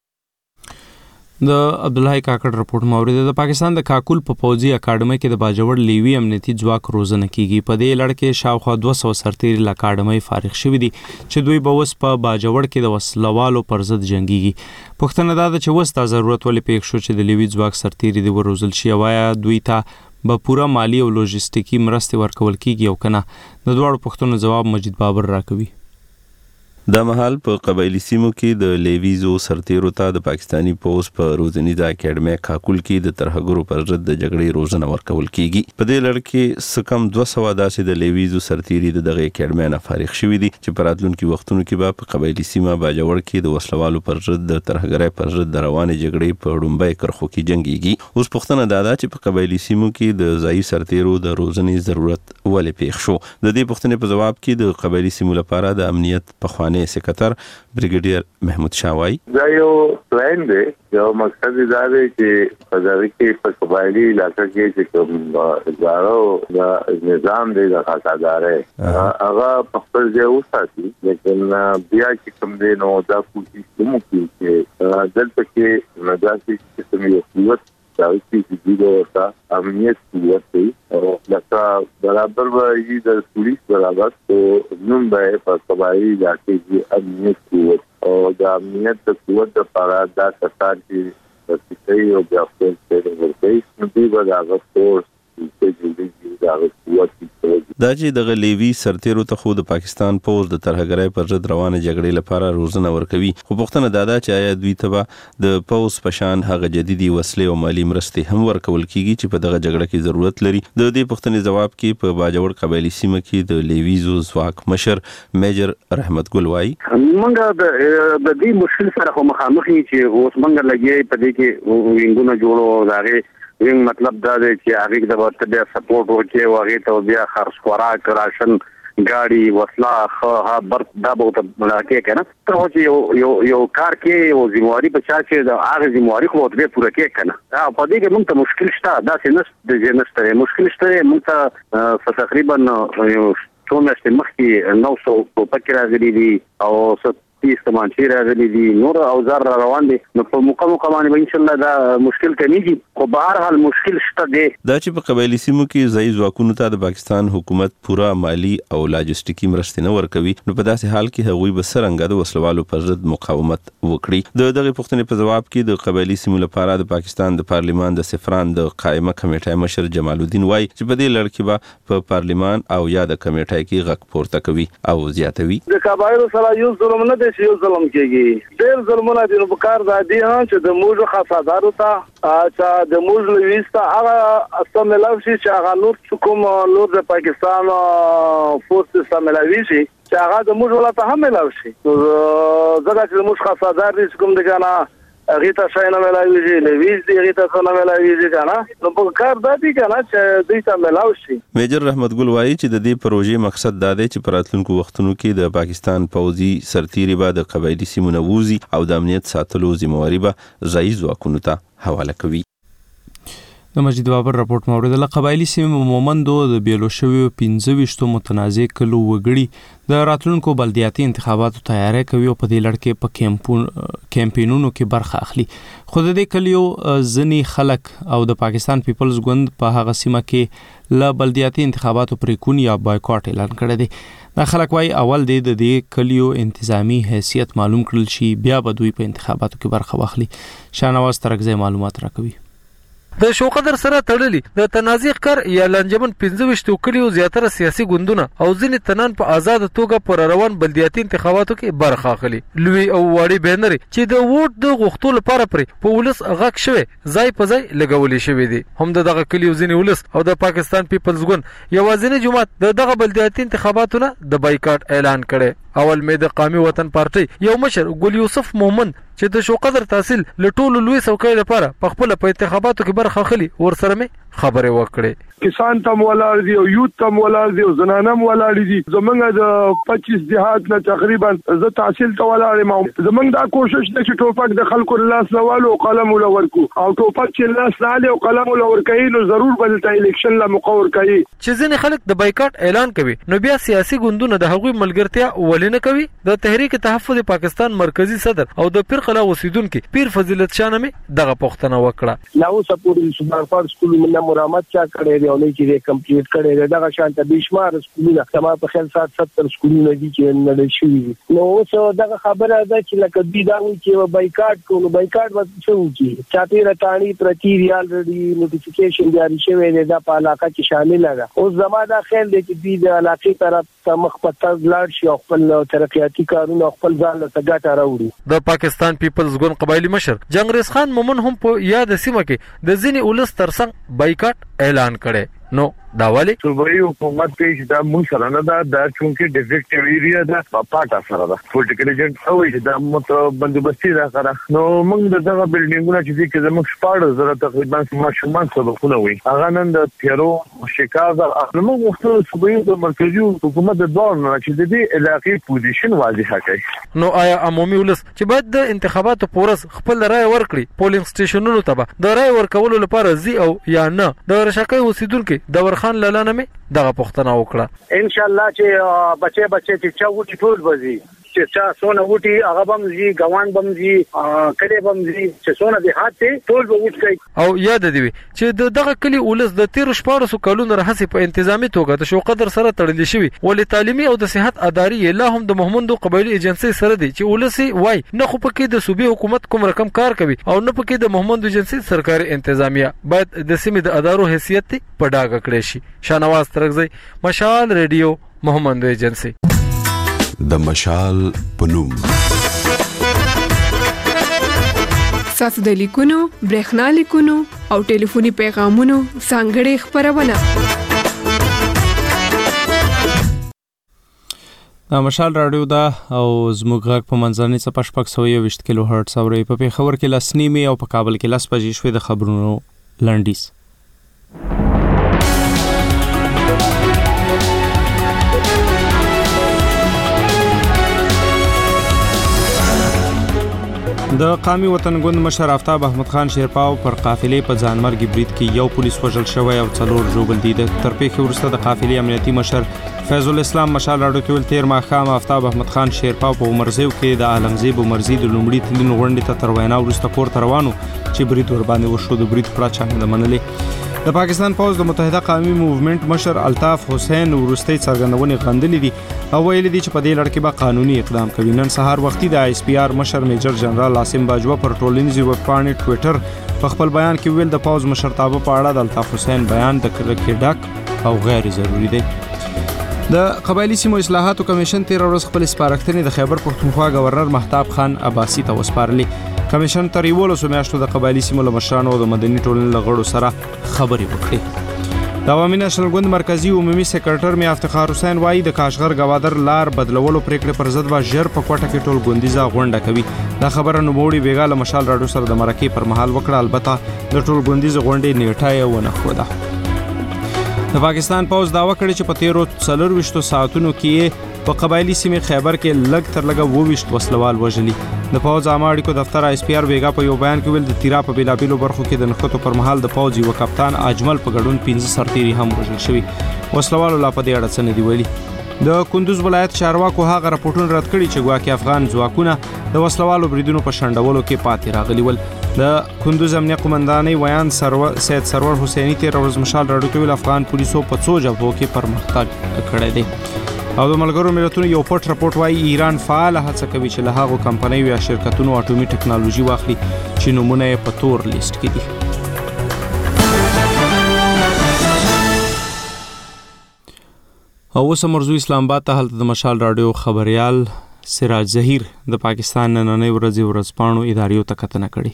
د عبد الله کاکړ رپورت مورید د پاکستان د کاکول په پوځي اکیډمي کې د باجوړ لیوی امنیتي ځواک روزنه کیږي. په دې لړ کې شاوخوا 200 سرتیري له اکیډمي فارغ شوي دي چې دوی به وس په باجوړ کې د وسلوالو پر ضد جنگيږي. پښتنه دا چې وس ته ضرورت ولې پېښ شو چې د لیوی ځواک سرتیري دی وروزل شي وایا دوی ته به پورا مالی او لوجستیکی مرستې ورکول کیږي او کنه. د دوړو پښتنو جواب مجید بابر راکوي. د مهال په قبایلی سیمو کې د لیویزو سرتیرو ته د پاکستانی پوز په روزنیزه اکیډمي کاکول کې د ترهګرو پر ضد د جګړې روزنه ورکول کیږي. په دې لړ کې سکم 200 داسې د لیویزو سرتیري دغه اکیډمي نه فارغ شوي دي چې په راتلونکي وختونو کې به په قبایلی سیمه باجوړ کې د وسلوالو پر ضد د ترهګرۍ پر ضد د روانې جګړې په ډومبۍ کرخو کې جنگيږي. اوس پوښتنه دا چې په قبایلی سیمو کې د ځایي سرتیرو د روزنې ضرورت ولې پېښ شو. د دې پوښتنې په جواب کې د قبایلی سیمو لپاره د امنیت په سکرټر بریګیډیر محمود شاوای دا یو پلان دی. یو مقصد دا دی چې په دغه کې په قبایلی علاقې کې چې کوم ادارو د نظام دی د خاصادارې هغه په خپل ځای وساتي. لیکن بیا چې کوم دی نو دا کوشش کوي چې دلته کې مداسي قسم یو قوت چې د امنیت قوت دی او لکه برابر وایي د پولیس برابر تو نوم به په قبایلی علاقې کې امنیت قوت او د امنیت قوت لپاره دا کسان چې د سیاسي او د خپل څېړنې ورکوي نو دوی به د هغه فورس دا چې دغه لیوی سرتیرو ته خو د پاکستان پوز د ترهګرۍ پر ضد روانه جګړې لپاره روزنه ورکوي، خو پوښتنه دا ده چې آیا دوی ته به د پوز په شان هغه جديدي وسلې او مالی مرستې هم ورکول کیږي چې په دغه جګړه کې ضرورت لري؟ د دې پوښتنې جواب کې په باجوړ قبایلی سیمه کې د لیویزو ځواک مشر میجر رحمت ګل وایي موږ د دې مشکل سره خو مخامخ یو چې اوس موږ لګي په دې کې وینګونه جوړو داغه وین مطلب دا دی چې هغه د ورته بیا سپورټ ورکړي او هغه ته بیا خرڅ خوراک راشن ګاډي وسله خو بر دا به ته ملاقات کنه ته چې یو کار کې او ذمہواری په چا چې د هغه ذمہواری خو به پوره کې کنه په دې کې موږ ته مشکل شته دا چې د جنسته مشکل شته موږ ته تقریبا یو څو میاشتې مخکې 900 په پکې راغلي دي او 30 تمانچې راغلي دي نور اوزار روان دي نو په موقع باندې ان شاء الله دا مشکل کمیږي خو به هر حال مشکل شته دی دا چې په قبایلی سیمو کې ځای ځواکونو ته د پاکستان حکومت پورا مالی او لاجستیکي مرستې نه ورکوي نو په داسې حال کې هغوی به څرنګه د وسلوالو پر ضد مقاومت وکړي د دغه پوښتنې په جواب کې د قبایلی سیمو لپاره د پاکستان د پارلیمان د سفران د قائمه کمیټې مشر جمال الدین وایي چې په دې لړ کې به په پارلیمان او یا د کمیټې کې غږ پورته کوي او زیاتوي د قبایلو سره یو ظلم نه دی یو ظلم کېږي ډېر ظلمونه دي نو په کار دادي چې د موږ خاصادارو ته چې د موږ لويستا هغه استعمال شي چې هغه نور کوم نور د پاکستان فورس استعمال شي چې هغه د موږ ولته هم ملاوي شي زګا چې موږ خاصادار دي کوم د کنه غیتا شاینه ملاویږي لویز دی غیتا څنګه ملاویږي کنه نو په کار دادی کنه چې دوی ته ملاوي شي میجر رحمت ګل وایي چې د دې پروژې مقصد دا دی چې پراتلونکو وختونو کې د پاکستان پوځي سرتیري به د قبایلی سیمو نه ووزي او د امنیت ساتلو ذمہواری به ځایي ځواکونو ته حواله کوي. د مجید بابر راپورټ مورد له قبایلی سیمو مومندو د بیلو شویو 15 متنازع کلو وګړي د راتلونکو بلدیاتي انتخاباتو تیاری کوي او په دې لړ کې په کمپاینونو کې برخه اخلي. خو د دې کلیو ځنی خلک او د پاکستان پیپلز ګوند په هغه سیمه کې له بلدیاتي انتخاباتو پریکون یا بایکاټ اعلان کړی دی. دا خلک وايي اول د دې کلیو انتظامی حیثیت معلوم کړل شي بیا به دوی په انتخاباتو کې برخه واخلي. شاهنواز ترکزی معلومات راکوي. د شوقدر سره تړلي د تنازع کار یا لنجمن 15 کلیو زیاتره سیاسي ګوندونه او ځینې تنان په آزاد توګه پر روان بلدیاتي انتخاباتو کې برخه اخلي. لوی او واړي بینر چې د ووټ د غوښتلو لپاره پر په ولس غږ شوی ځای په ځای لګولې شوی دي. هم دغه کلیو ځینې ولس او د پاکستان پیپلز ګوند یوازینی جماعت دغه بلدیاتي انتخاباتو نه د بایکاټ اعلان کړي. اول مې د قومي وطن پارټي یو مشر ګل یوسف مومن چې د شوقدر تحصیل لټول لوی څوکۍ لپاره په خپل په انتخاباتو کې برخه اخلي ورسره مې خبرې وکړې. کسان تم ولر دي او یوت تم ولر دي او زنانم ولر دي زمونږ د 25 دیهات نه تقریبا ز تحصیل ته ولر ما زمونږ دا کوشش ده چې ټوپک د خلکو لاس لوالو او قلم ولورکو او ټوپک چې لاس لاله او قلم ولورکای نو ضرور بل ته الیکشن لا مقور کوي. چې ځینې خلک د بایکاټ اعلان کوي نو بیا سیاسي ګوندونه د هغوی ملګرتیا ولینه کوي. د تحریک تحفظ پاکستان مرکزی صدر او د پیر اوسیدونکو پیر فضیلت شاه مې دغه پوښتنه وکړه. لاو سپورټ سپارټ سکول منه مرامت چا کړی دی او نه چې کمپلیټ کړی دی دغه شانته بشمار سکولونه تمام په خل 70 سکولونه دي چې نه شي نو اوس دغه خبره ده چې لکه دوی دا وایي چې بایکاټ کوو بایکاټ څه وکړي چاپی رټانی پرتی ریال ریډي نوټیفیکیشن جاری شوی دی دا په علاقه کې شامل ده. اوس زما دا خیال دی چې دوی د علاقې طرف مخ په تګ لاړ شي او خپل ترقیاتي کارونه خپل ځان له ګټه راوړي. د پاکستان پیپلز ګوند قبایلی مشر جنگریز خان مومن هم په یاد سیمه کې د ځینې ولس ترڅنګ بایکاټ اعلان کړي. نو دا والی صوبایي حکومت کې دا مونږ سره نه دا د چونکې ډیفیکټیو ایریا دا پاټا سره دا پولیټیکل ایجنټ او چې دا مت بندوبستي دا سره نو موږ دغه بلډینګونه چې کې زموږ شپږ زره تقریبا ماشومان سبقونه وي هغه نن د تیرو شکایت نو موږ وختو صوبایي د مرکزي حکومت د دور نه چې د دې علاقې پوزیشن واضحه کړي. نو آیا عمومي ولس چې بعد د انتخاباتو پورس خپل رائے ورکړي پولینګ سټیشنونو ته د رائے ورکولو لپاره زی او یا نه د رشاکۍ اوسیدونکو د ورخان لاله مې دغه پوښتنه وکړه. ان شاء الله چې بچي چې چا وټي ټول بزي چې چا سونه وټي هغه بم زی ګوان بم زی کله بم زی چې سونه به هاته ټول به وټي. او یاد دی چې دغه کلی ولس د 13 کلونو راهسي په انتظامی توګه د شو قدر سره تړل شوی ولې تعلیمي او د صحت ادارې لا هم د محمدو قبایلی ایجنسی سره دی چې ولسی وای نه خو پکې د صوبې حکومت کوم رقم کار کوي او نه پکې د محمدو ایجنسی سرکاري انتظامیه باید د سیمې د ادارو حیثیت په ډاګه کړی شي. شاهنواز ترغزی، مشال ریډیو، محمدو ایجنسی. د مشال پنوم ساسو د لیکونو، برېښنا لیکونو او ټلیفوني پیغامونو ځانګړې خبرونه. د مشال رادیو دا او زموږ غږ په منځنۍ څپه 620 کیلو هرټز اوري. په پیښور کې لس نیمې او په کابل کې 10 بجې شوې. د خبرونو لنډیز. د قومي وطن ګوند مشر آفتاب احمد خان شیرپاو پر قافلې په ځانمرګي برید کې یو پولیس وژل شوی او 4 ژوبل دي. د ترپیخ وروسته د قافلې امنیتي مشر فیض الاسلام مشال راډیو ته ویل تیر ماښام آفتاب احمد خان شیرپاو په عمرزیو کې د عالمزیب عمرزي د لومړي تلین غونډې ته تر وینا وروسته کور ته روانو چې برید ور باندې وشو. د برید پړه چا نه منلې. د پاکستان پوز د متحده قومي موومېنټ مشر الطاف حسین ورستي څرګندونې غندلې دي او ویلي دي چې په دې لړ کې به قانوني اقدام کوي. نن سهار وختي د آی اس پی آر مشر میجر جنرال عاصم باجوه پر ټولنیزې ویبپاڼې ټویټر په خپل بیان کې ویل د پوز مشرتابه په اړه د الطاف حسین بیان د کرکې ډک او غیر ضروری دی. د قبایلی سیمو اصلاحاتو کمیشن 13 ورځې خپل سپارښتنې د خیبر پښتونخوا گورنر مهتاب خان عباسی ته وسپارلې. کمیشن تر 11 میاشتو د قبایلی سیمو له مشرانو او د مدني ټولنې له غړو سره خبرې وکړې. د عوامي نېشنل ګوند مرکزی عمومي سکرټر میا افتخار حسین وایي د کاشغر گوادر لار بدلولو پریکړې پر ضد به ژر په کوټه کې ټول ګوندیزه غونډه کوي. دا خبره نوموړي بیګاله مشال راډیو سره د مرکې پر مهال وکړه. البته د ټول ګوندیزه غونډې نیټه یې ونه ښوده. د پاکستان پوز داوا کړی چې په 13 ساعتونو کې په قبایلی سیمې خیبر کې لږ تر لږه 22 وسلوال وژلي. د پوز عامه اړیکو دفتر آی اس پی آر بیګا په یو بیان کې ویل د تیرا په بیلابیلو برخو کې د نښتو پر مهال د پوز یو کپتان اجمل په ګډون 15 سرتیري هم وژل شوي. وسلوالو لا په دې اړه څه نه دی ویلي. د کندوز ولایت چارواکو هغه راپورټونه رد کړي چې ګواکې افغان ځواکونه د وسلوالو بریدونو په شنډولو کې پاتې راغلي ول. د کندوز امنیه قومندانۍ ویان سید سرور حسینی 13 ورځ مشال راډیو ته ویل افغان پولیسو په 2 جبهو کې پرمختګ کړی دی. او د ملګرو ملتونو یو پټ راپورټ وایي ایران فعال هڅه کوي چې له هغو کمپنیو یا شرکتونو اټومي ټکنالوژي واخلي چې نمونه یې په تور لیست کې دي. او اوس مرزو اسلام آباد ته هلته د مشال راډیو خبريال سراج ظهیر د پاکستان نننۍ ورځپاڼو اداریو ته کتنه کړې.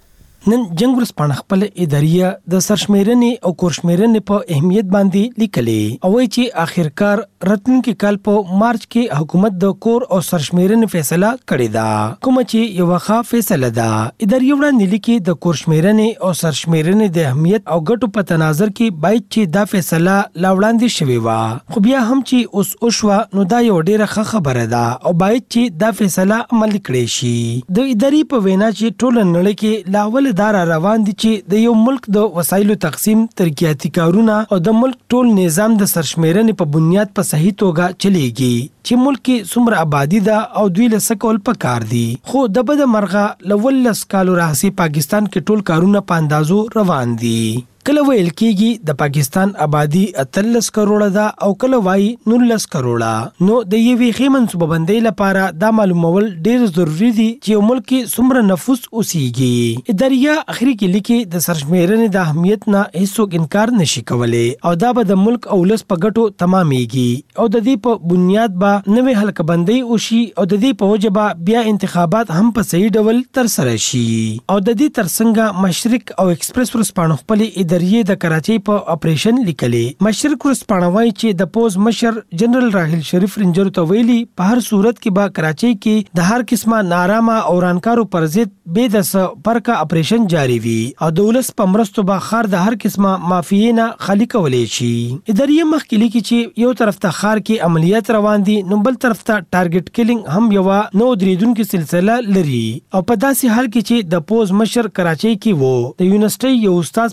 نن جنگ ورځپاڼه خپل اداریه د سرشمیرنې او کورشمیرنې په اهمیت باندې لیکلې او چې اخرکار راتلونکي کال په مارچ کې حکومت د کور او سرشمیرنې فیصله کړې ده کوم چې یو ښه فیصله ده. اداریه وړاندې لیکي د کورشمیرنې او سرشمیرنې د اهمیت او ګټو په تناظر کې باید چې دا فیصله لا وړاندې شوی و خو بیا هم چې اوس وشوه نو دا یو ډیره ښه خبره ده او باید چې دا فیصله عملي کړي شي. د اداري په وینا چې ټول نړۍ کې لاول دار روان دي چې د یو ملک د وسایلو تقسیم ترقیاتي کارونه او د ملک ټول نظام د سرشمیرنې په بنیاد په صحیح توګه چلیږي چې ملک کې څومره آبادی ده او دوی له سکول پکار دي. خو د بد مرغه لولس کالو راهسي پاکستان کې ټول کارونه په اندازو روان دي. کله ویل کېږي د پاکستان آبادی 13 کروڑه ده او کله وایي 19 کروڑه. نو د یوې ښې منصوبه‌بندۍ لپاره دا معلومول ډېر ضروری دي چې یو ملک کې څومره نفوس اوسېږي. اداریه اخري کې لیکي د سرشمیرنې د اهمیت نه هیڅوک انکار نشي کولی او دا به د ملک او ولس په ګټو تمامېږي او د دې په بنیاد به نوې حلقه بندۍ وشي او د دې په وجه به بیا انتخابات هم په صحیح ډول ترسره شي. او د دې ترڅنګ مشرق او ایکسپریس ورځپاڼه خپلې ادارې د کراچۍ په اپریشن لیکلې. مشرق ورځپاڼه وایي چې د پوز مشر جنرال راحیل شریف رنجر ته ویلي په هر صورت کې به کراچۍ کې د هر قسمه نارامه او رانکارو پر ضد بې د پرکا اپریشن جاری وي او د ولس په مرستو به خار د هر قسمه مافیې نه خالی کولی شي. ادارې مخکې لیکي چې یو طرف ته خار کې عملیات روان دي نو بل طرف ته ټارګټ کیلینګ هم یو نو درېدونکو سلسله لري او په داسې حال کې چې د پوز مشر کراچۍ کې وو د یونیورسيټي یو استاد په ډزو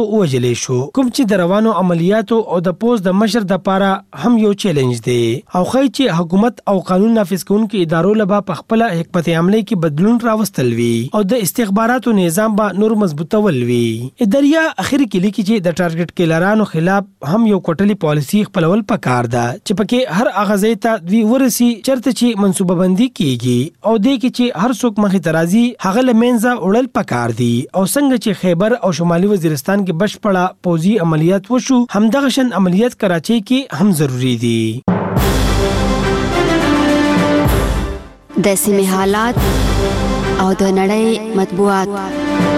وجلې شو، کوم چې د روانو عملیاتو او د پوز د مشر د پاره هم یو چیلنج دی او خای چې حکومت او قانون نافذ کوونکو ادارو لبا په خپل حکمت عملی کې بدلون راوستل وی او د استخباراتو نظام به نور مضبوطول وی. اداریا اخر کې لیکي چې د ټارګټ کیلرانو خلاف هم یو کوټلی پالیسی خپلول پکار ده چې پکې هر اغازې ته دوی ورسي چرته چې منصوبه بندي کیږي او د کې چې هر څوک مخې ترازی هغه لمنځه وړل پکار دي او څنګه چې خیبر او شمالي وزیرستان کې بشپړه پوزي عملیات وشو همدغه شن عملیات کراچۍ کې هم ضروری دي. د سیمې حالات او د نړۍ مطبوعات.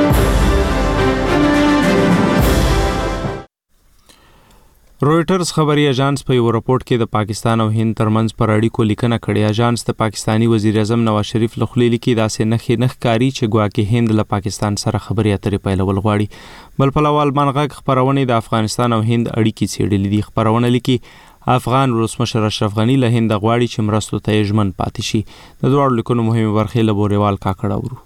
رويټرز خبري اژانس په یو راپورټ کې د پاکستان او هند ترمنځ پر اړیکو لیکنه کړې. اژانس د پاکستانی وزیر اعظم نواز شریف له خولې لیکي داسې نه ښکاري چې ګواکې هند له پاکستان سره خبرې اترې پیلول غواړي. بل پلوه آلمان غږ خبرونه د افغانستان او هند اړیکې څېړلې دي. خبرونه لیکي افغان ولسمشر اشرف غنی له هند غواړي چې مرستو ته ژمن پاتې شي. د دواړو لیکونو مهمه برخې له بوريوال کاکړه ورو.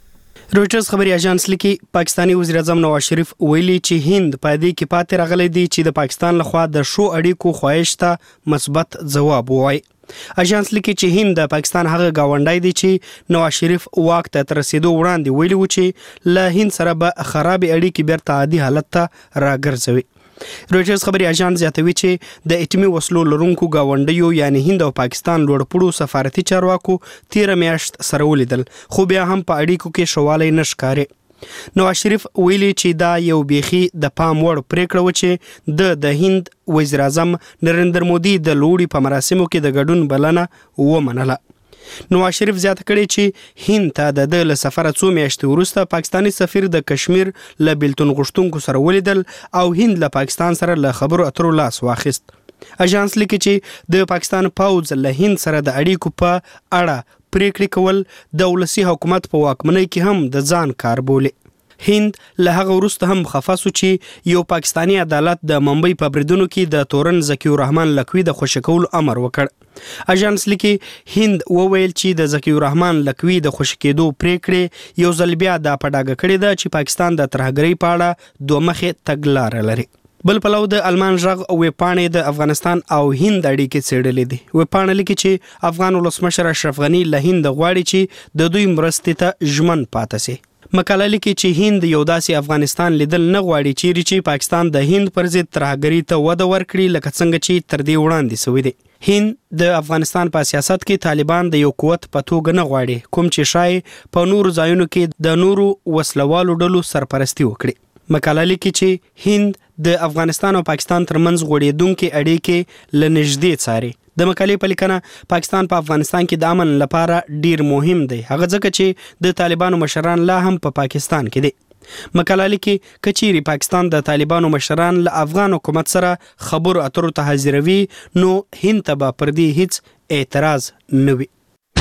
رويټرز خبري اژانس لیکي پاکستانی وزیر اعظم نواز شریف ویلي چې هند په دې کې پاتې راغلي دي چې د پاکستان لخوا د شو اړیکو خواهش ته مثبت ځواب وایي. اژانس لیکي چې هند د پاکستان هغه گاونډی دی چې نواز شریف واک ته تر رسیدو وړاندې ویلي و چې له هند سره به خراب اړیکې بیرته عادي حالت ته راګرځوي. رويټرز خبري اژانس زیاتوي چې د اټومي وسلو لرونکو گاونډیو یعنی هند او پاکستان لوړپوړو سفارتي چارواکو 13 میاشت سره ولیدل خو بیا هم په اړیکو کې شوالی نشکاري. نواز شریف ویلي چې دا یو بیخي د پام وړ پریکړه و چې د هند وزیر اعظم نریندر مودي د لوړي په مراسمو کې د ګډون بلنه ومنله. نواز شریف زیاته کړي چې هند ته د له سفر څو میاشتې وروسته پاکستانی سفیر د کشمیر له بیلتون غوښتونکو سره ولیدل او هند له پاکستان سره له خبرو اترو لاس واخیست. اژانس لیکي چې د پاکستان پوځ له هند سره د اړیکو په اړه پریکړې کول د ولسی حکومت په واکمنۍ کې هم د ځان کار بولي. هند له هغه وروسته هم خفاسو چې یو پاکستانی عدالت د ممبئی په بریدونو کې د تورن زکی الرحمن لکوی د خوشکول امر وکړ. اژانس لیکي هند وویل چې د زکی الرحمن لکوی د خوشکېدو پریکړې یو ځل بیا د پډاګه کړې ده چې پاکستان د ترهګرۍ په اړه دوه مخې تګلارې لري. بل پلو د آلمان ژغ ویبپاڼې د افغانستان او هند اړیکې څېړلې دي. ویبپاڼه لیکي چې افغان ولسمشر اشرف غنی له هند غواړي چې د دوی مرستې ته ژمن پاتې شي. مقاله لیکي چې هند یو داسې افغانستان لیدل نه غواړي چې پاکستان د هند پر ضد ترهګرۍ ته وده ورکړي لکه څنګه چې تر دې وړاندې شوی دی. هند د افغانستان په سیاست کې طالبان د یو قوت په توګه نه غواړي کوم چې شای په نورو ځایونو کې د نورو وسلوالو ډلو سرپرستی وکړي. مقاله لیکي چې هند د افغانستان او پاکستان ترمنځ غوړېدونکې اړیکې له نږدې څاري. د مقالې په لیکنه پاکستان په افغانستان کې د امن لپاره ډیر مهم دی هغه ځکه چې د طالبانو مشران لا هم په پاکستان کې دي. مقاله لیکي کچيري پاکستان د طالبانو مشران له افغان حکومت سره خبرو اترو ته حاضروي نو هند ته به پر دې هیڅ اعتراض نه وي.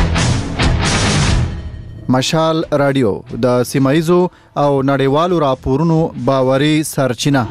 مشال رادیو د سیمایزو او نړیوالو راپورونو باوري سرچینه.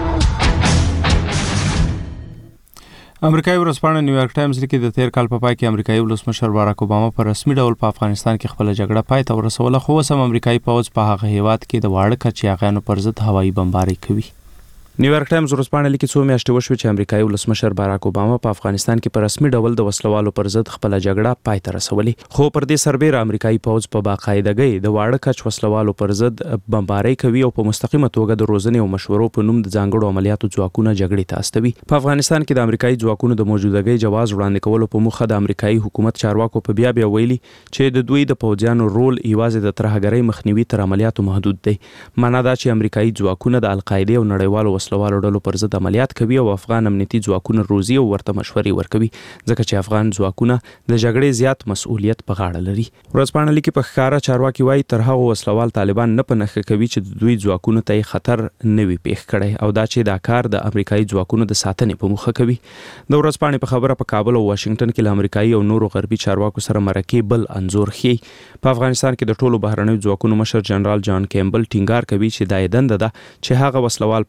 امریکایي ورځپاڼه نیویارک ټایمز لیکي د تیر کال په پای کې امریکایي ولسمشر باراک اوباما په رسمي ډول په افغانستان کې خپل جګړه پای ته ورسوله خو اوس هم امریکایي پوځ په هغه هیواد کې د واړه کچیاغانو پر ضد هوایي بمباري کوي. نیویارک ټایمز ورځپاڼه لیکي څو میاشتې وشوې چې امریکایي ولسمشر باراک اوباما په افغانستان کې په رسمي ډول د وسلوالو پر ضد خپل جګړه پای ته رسولې خو پر دې سربېره امریکایي پوځ په باقاعدګۍ د واړه کچ وسلوالو پر ضد بمباري کوي او په مستقیمه توګه د روزنې او مشورو په نوم د ځانګړو عملیاتو ځواکونه جګړې ته استوي. په افغانستان کې د امریکایي ځواکونو د موجودګۍ جواز وړاندې کولو په موخه د امریکایي حکومت چارواکو په بیا ویلي چې د دوی د پوځیانو رول یوازې د ترهګرۍ مخنیوي تر عملیاتو محدود دی. معنا دا چې امریکایي ځواکونه د القاعده او نړیوالو وسلوالو ډلو پر ضد عملیات کوي او افغان امنیتي ځواکونه روزي او ورته مشورې ورکوي ځکه چې افغان ځواکونه د جګړې زیات مسؤلیت په غاړه لري. ورځپاڼه لیکي په ښکارا چارواکي وایي تر هغه وسلوال طالبان نه په نښه کوي چې د دوی ځواکونو ته خطر نه وي پیښ کړی او دا چې دا کار د امریکایي ځواکونو د ساتنې په موخه کوي. د ورځپاڼې په خبره په کابل او واشنگټن کې له امریکایي او نورو غربي چارواکو سره مرکې بل انزور ښیي. په افغانستان کې د ټولو بهرنیو ځواکونو مشر جنرال جان کیمبل ټینګار کوي چې دا دنده ده چې هغه وسلوال په نښه کړي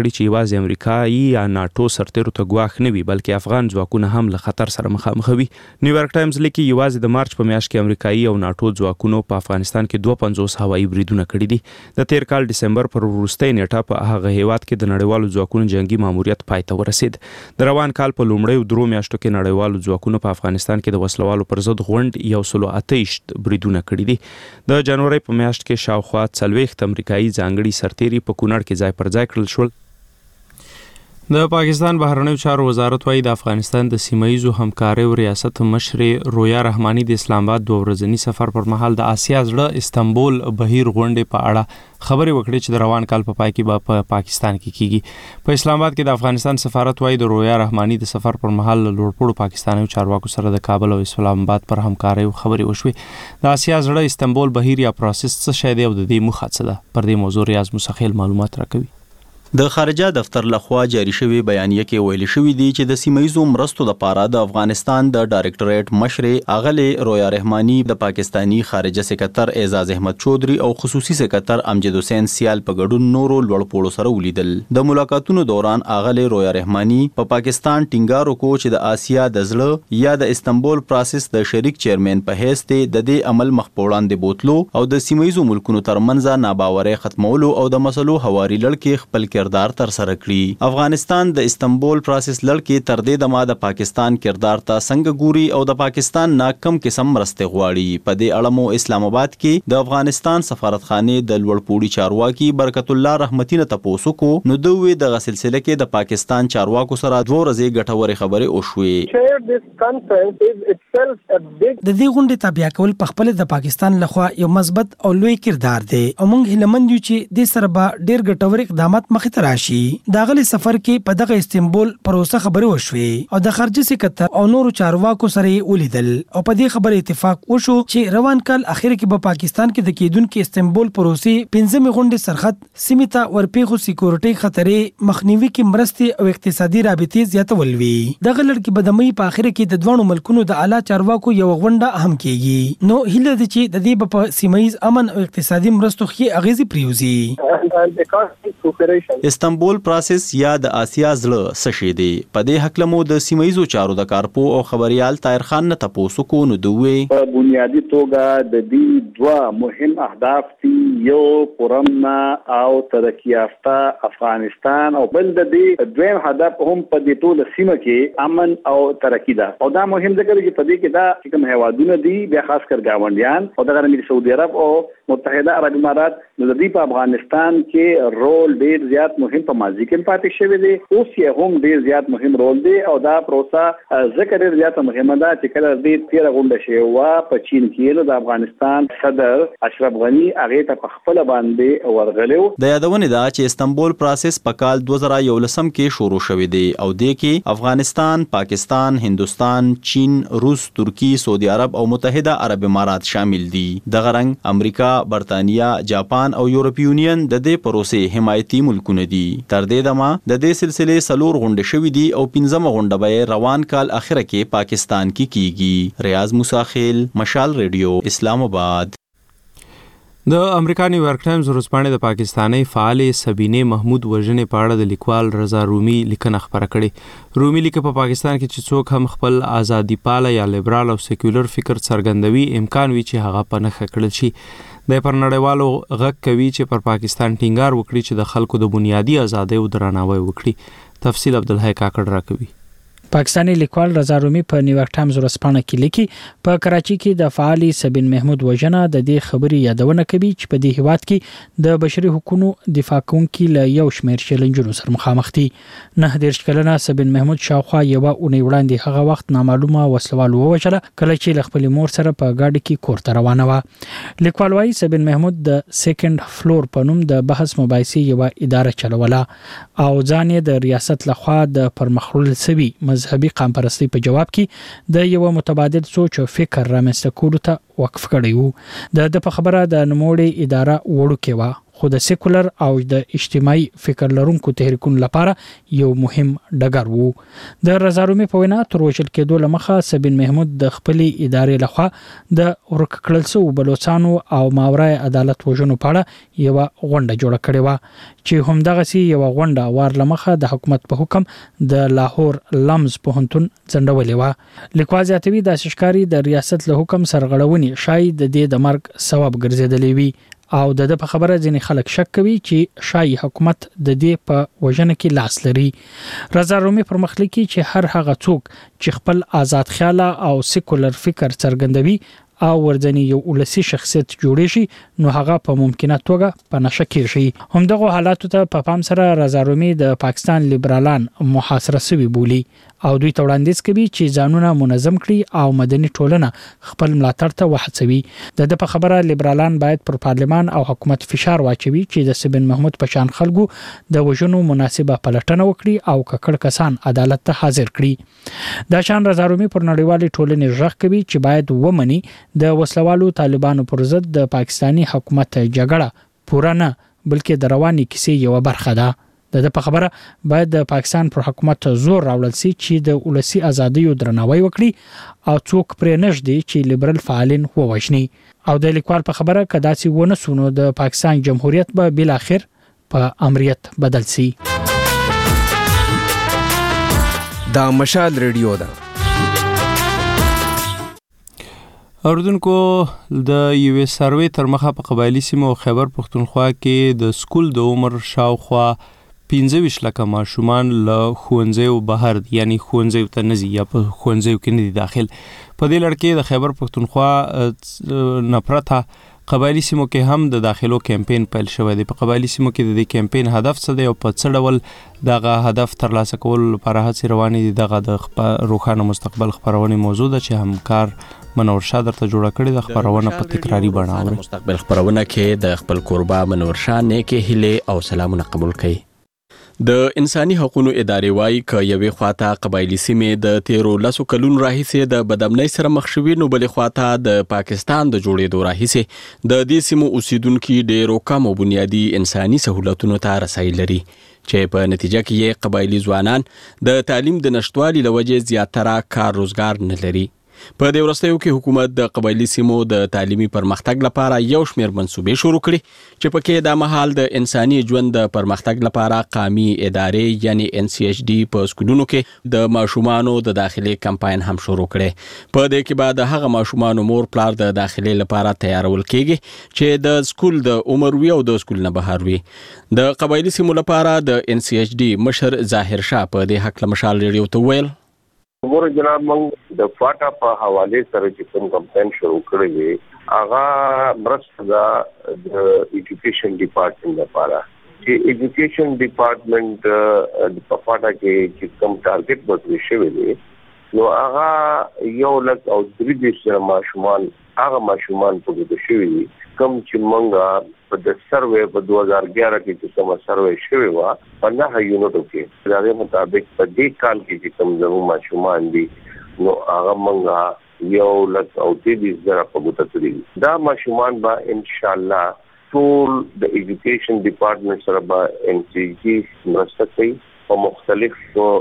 کړي چې یوازې امریکایي یا ناتو سرتیرو ته ګواښ نه وي بلکې افغان ځواکونه هم له خطر سره مخامخ وي. نیویارک ټایمز لیکي یوازې د مارچ په میاشت کې امریکایي او ناتو ځواکونو په افغانستان کې 52 هوایي بریدونه کړي دي. د تیر کال دسمبر پر وروستۍ نیټه په هغه هیواد کې د نړیوالو ځواکونو جنگي ماموریت پای ته ورسید. د روان کال په لومړیو 3 میاشتو کې نړیوالو ځواکونو په افغانستان کې د وسلوالو پر ضد غونډ 128 بریدونه کړي دي. د جنوري په میاشت کې شاوخوا 40 امریکایي ځانګړي سرتیري په کونړ کې ځای پر ځای کړل شول. د پاکستان بهرنیو چارو وزارت وايي د افغانستان د سیمایي همکارۍ ریاست مشر رویا رحماني د اسلام آباد 2 ورځنی سفر پر مهال د آسیا زړه استنبول بهیر غونډې په اړه خبرې وکړې چې د روان کال په پای کې په پاکستان کې کیږي. په اسلام آباد کې د افغانستان سفارت وايي د رویا رحماني د سفر پر مهال لوړپوړو پاکستاني چارواکو سره د کابل او اسلام آباد پر همکارۍ خبرې وشوې. د آسیا زړه استنبول بهیر یا پروسس څه شی دی او د دې موخه څه ده؟ پر دې موضوع ریاض مسخیل معلومات راکوي. د خارجه دفتر لخوا جاری شوی بیانیه کې ویل شوی دی چې د سیمایي مرستو لپاره د افغانستان د ډایریکټوریټ مشر اغله رویا رحماني د پاکستانی خارجه سکرټر اعزاز احمد چودري او خصوصي سکرټر امجد حسین سیال په ګډون نورو لوړپوړو سره ولیدل. د ملاقاتونو دوران اغله رویا رحماني په پاکستان ټینګار وکړ چې د آسیا د زړه یا د استنبول پروسس د شریک چیرمن په حیث ته د دې عمل مخ په وړاندې بوتلو او د سیمایي ملکونو ترمنځ ناباوري ختمولو او د مسلو حواري لړ کې خپل کردار تر سره کړی. افغانستان د استنبول پروسس لړ کې تر دې دمه د پاکستان کردار ته څنګه ګوري او د پاکستان ناکم قسم مرسته غواړي. په دې اړه مو اسلام آباد کې د افغانستان سفارتخانه د لوړپوړي چارواکي برکت الله رحمتي نه تاسو کو نو دوی د سلسله کې د پاکستان چارواکو سره 2 ورځې ګټورې خبرې وشوې. د دې غونډې تابع کول په خپل د پاکستان لخوا یو مثبت او لوی کردار دی او موږ هیلمند یو چې د سره به ډېر ګټور اقدامات مخې ته راشي. دا غلي سفر کې په دغه استنبول پروسه خبرې وشوې او د خارجه سکرټر او نورو چارواکو سره ولیدل او په دې خبره اتفاق وشو چې روان کال اخر کې په پاکستان کې د کېدونکو استنبول پروسې 15 غونډې سرحد سیمه ته ورپېخو سکیورټي خطرې مخنیوي کې مرستې او اقتصادي رابطې زیاتول وی. دغه لړ کې بدمنۍ په اخر کې د دوه ملکونو د اعلی چارواکو یو غونډه اهم کیږي. نو هیله ده چې د دې په سیمایي امن او اقتصادي مرستو کې اغیزې پریوزي. استنبول پروسس یا د آسیا زړه سشي دی. په دې حق لمو د سیمایي چارو د کارپو او خبريال طاهر خان نه تاسو کو نو دوی په بنیادی توګه د دې 2 مهم اهداف دي، یو پرمنا او ترقی یافته افغانستان او بل د دې دویم هدف هم په دې ټول سیمه کې امن او ترقی ده. او دا مهم ذکر چې په دې کې دا کوم هیوادونه دي بیا خاص کر گاونډیان او د غرمې سعودي عرب او متحده عرب امارات د دې په افغانستان کې رول ډیر زیات مهم په ماضي کې پاتې شوی دی، اوس یې هم ډیر زیات مهم رول دی او دا پروسه ذکر ډیر زیات مهمه ده چې کله دې 13 غونډه شوی و په چین کې د افغانستان صدر اشرف غنی هغه ته په خپل باندې ورغلو. د یادونه ده چې استنبول پروسس په کال 2011 کې شروع شوی دی او د کې افغانستان، پاکستان، هندستان، چین، روس، ترکی، سعودي عرب او متحده عرب امارات شامل دي. د غرنګ امریکا، برتانیا، جاپان او یورپی یونین د دې پروسې حمایتي ملکونه دي. تر دې دمه د دې سلسله 4 غونډې شوې دي او 15 غونډه به روان کال اخره کې پاکستان کې کیږي. ریاض مساخیل، مشال ریډیو، اسلام آباد. د امریکا نیویارک ټایمز ورځپاڼې د پاکستاني فعال سبینه محمود وژنې په اړه د لیکوال رضا رومي لیکنه خبره کړې. رومي لیکي په پاکستان کې چې څوک هم خپل ازادي پاله یا لیبرال او سیکولر فکر څرګندوي امکان وي چې هغه په نخښه کړل شي. د پر نړیوالو غږ کوي چې پر پاکستان ټینګار وکړي چې د خلکو د بنیادی ازادۍ او درناوی وکړي. تفصیل عبدالحی کاکړ راکوي. پاکستانی لیکوال رضا رومي په نیویارک ټایمز ورځپاڼه کې لیکي په کراچي کې د فعال سبین محمود وژنه د دې خبرې یادونه کوي چې په دې هیواد کې د بشري حقوقو دفاع کوونکي له یو شمېر چیلنجونو سره مخامخ دي. 19 کلنه سبین محمود شاوخوا یو اونۍ وړاندې هغه وخت نامعلومه وسلوال ووژله کله چې له خپل مور سره په گاډي کې کور ته روانه و. لیکوال وايي سبین محمود د سیکنډ فلور په نوم د بحث مباحثې یو اداره چلوله او ځان یې د ریاست لخوا د پرمخوړل سوي مذهبي قام پرستی په جواب کې د یو متبادل سوچ او فکر رامنځته کولو ته وقف کړی وو. د په خبره د نوموړي اداره وړوکې وه خو د سیکولر او د اجتماعي فکر لرونکو تحریکونو لپاره یو مهم ډګر وو. د رضارومي په وینا تر وژل کېدو لمخه سبین محمود د خپل ادارې لخوا د ورک کړل شو بلوچستانو او ماورای عدالت وژنو په اړه یو غونډه جوړه کړې و چې همدغه سی یو غونډه وار لمخه د حکومت په حکم د لاهور لمز پوهنتون ځنډولې و. لیکوال زیاتوي د شکاري د ریاست له حکم سرغړونې شاید د دې د مرګ سبب ګرځیدلې وي او د په خبره ځینې خلک شک کوي چې شای حکومت د دې په وژنه کې لاس لري. رضا رومي پر مخ لیکي چې هر هغه څوک چې خپل آزاد خیال او سیکولر فکر څرګندوي او ورځنی یو ولسی شخصیت جوړ شي نو هغه په ممکنه توګه په نشه کې شي. همدغه حالاتو ته په پام سره رضا رومي د پاکستان لیبرالان محاصره شوی بولی او دوی ته وړاندیز کوي چې ځانونه منظم کړي او مدني ټولنه خپل ملاتړ ته وهڅوي. د په خبره لیبرالان باید پر پارلمان او حکومت فشار واچوي چې د سبین محمود په شان خلکو د وژنو مناسبه پلټنه وکړي او ککړ کسان عدالت ته حاضر کړي. دا شان رضا رومي پر نړیوالې ټولنې ژغ کوي چې باید ومني د وسلوالو طالبانو پر ضد د پاکستانی حکومت جګړه پوره نه بلکې د رواني کیسې یو برخه ده. د په خبره باید د پاکستان پر حکومت زور راوړل شي چې د ولسی ازادۍ درناوی وکړي او څوک پرې نشدي چې لیبرل فعالین ووژني. او د لیکوال په خبره کداسي ونه سونو د پاکستان جمهوریت به بل اخر په امریت بدل شي. دا مشال ریډیو ده. اوردونکو د یو سروې تر مخه په قبایلی سیمو خیبر پختونخوا کې د سکول د عمر شاوخوا 15 لکه ماشومان له ښوونځیو بهر یعنی ښوونځیو ته نه ځي یا په ښوونځیو کې نه دي داخل. په دې لړ کې د خیبر پختونخوا نفرته قبایلی سیمو کې هم د داخلو کمپاین پیل شوی دی. په قبایلی سیمو کې د دې کمپاین هدف څه دی او په څه ډول دغه هدف ترلاسه کول لپاره هڅې روانې دي. دغه د روښانه مستقبل خبرونه موضوع ده چې همکار منور شاه درته جوړه کړې د خبرونه په تکراری بڼه اوري. مستقبل خبرونه کې د خپل قربا منور شاه نیکه هیله او سلامونه قبول کړي. د انساني حقوقو ادارې وايي ک یوې خواته قبایلی سیمې د 13 کلونو راهیسې د بدامنۍ سره مخ شوي نو بلې خواته د پاکستان د جوړېدو راهیسې د دې سیمو اوسیدونکو ډېرو کم بنیادی انساني سہولتونو ته رسایي لري چې په نتیجه کې قبایلی ځوانان د تعلیم د نشټوالي لوجې زیاتره کار روزګار نه لري. په دې ورستیو کې حکومت د قبایلی سیمو د تعلیمي پرمختګ لپاره یو شمېر منصوبې شروع کړي چې پکې د مهال د انساني ژوند د پرمختګ لپاره قومي ادارې یعنی NCHD په سکولونو کې د ماشومانو د داخلي کمپاین هم شروع کړي. په دې کې بعد هغه ماشومانو مور پلار د داخلي لپاره تیارول کېږي چې د سکول د عمر وی او د سکول نه بهر وي. د قبایلی سیمو لپاره د NCHD مشر ظاهر شاه په دې حق مشال ریډیو ته ویل ګور جناب موږ د فاټا په حواله سره چې کوم کمپاین شروع کړی دی هغه مرسته د ایجوکیشن ډپارټمنټ لپاره چې ایجوکیشن ډپارټمنټ په فاټا کې چې کوم ټارګټ ورته شوی دی نو هغه یو لک او 3 ماشومان هغه ماشومان په دې شوی دي کوم چې موږ په د سروې په 2011 کې چې کوم سروې شوی و په نه یونټو کې دا د مطابق په دې کال کې چې کوم زمو ماشومان دي نو هغه موږ یو لک او 30,000 په ګوته کړی. دا ماشومان به ان شاء الله ټول د ایجوکیشن ډپارټمنټ سره به NCG مرسته کوي په مختلف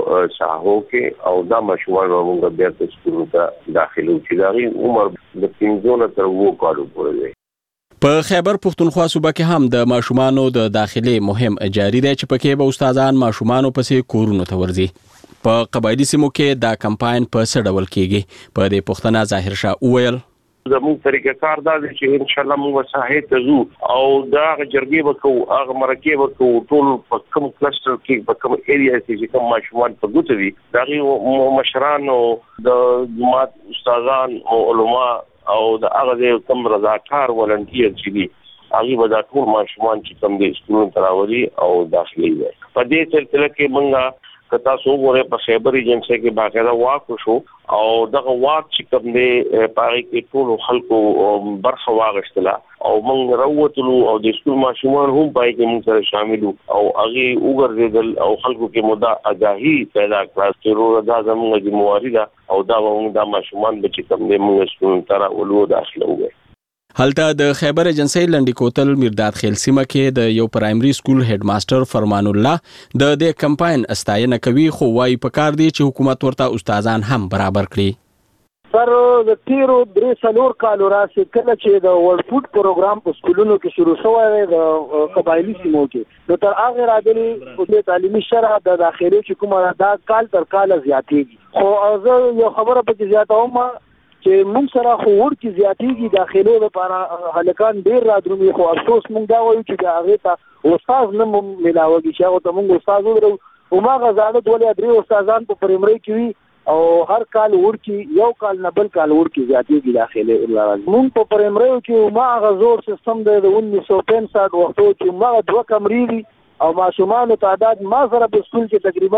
ساحو کې او دا ماشومان موږ بیا په سکول ته داخلو چې دا عمر د 15 تر 20 کالو پورې دی. په خیبر پختونخوا صوبه کې هم د ماشومانو د داخلي مهم جاری دی چې پکې به استادان ماشومانو پسې کورونو ته ورځي. په قبایلی سیمو کې دا کمپاین په څه ډول کیږي په دې پښتنه ظاهر شاه وویل زموږ طریقه کار دا دی چې ان شاء الله موږ ساحې ته ځو او دا جرګې وکړو هغه مرکې وکړو ټول په کوم کلستر کې په کوم ایریا کې چې کوم ماشومان په ګوته وي دا مشران او د جماعت استادان او علما او د هغه کوم رضاکار ولنټیر چې دي هغه به دا ټول ماشومان چې کوم دي سکول ته راوړي او داخلي وي. په دې سلسله کې موږ کتا سو غوړې په خیبر ایجنسی کې باقاعده واک شو او دغه واک چې کوم دی پاره کې ټول خلکو برخه واغښتله او موږ راووتلو او د سکول ماشومان هم پای کې موږ سره شامل او هغه وګرځیدل او خلکو کې مدعا اگاهي پیدا کړه چې دا زموږ ذمہواری ده او دا موږ د ماشومان به چې کوم دی موږ سکول ته راولو داخله وګورئ. هلته د خیبر ایجنسی لنډی کوتل میرداد خیل سیمه کې د یو پرایمري سکول هډ ماستر فرمان الله د دې کمپاین استاینه کوي خو وايي پکار دی چې حکومت ورته استادان هم برابر کړي. سر د تیرو 3 کالو راځي کله چې د ورلد فود پروګرام په سکولونو کې شروع شوی د قبایلی سیمو کې نو تر هغه راغلي د تعلیمي شرح د داخلي چې کومه دا کال تر کال زیاتېږي خو زه یو خبره پکې زیاتوم چې موږ سره خو ورته زیاتېږي داخلي لپاره هلکان ډیر رادرومي خو افسوس موږ دا وایو چې دا هغه ته استاد نه ملاوي چې هغه ته موږ استاد ورو او ما غزاله ډولې درې استادان په پرایمري کې او هر کال ورکی یو کال نه بل کال ورکی زیاتېږي داخلي مونږ په پرایمري کې ما غزور سیستم د 1965 وختو چې ما 2 کمرې دي او ماشومان تعداد ما سره په سکول کې تقریبا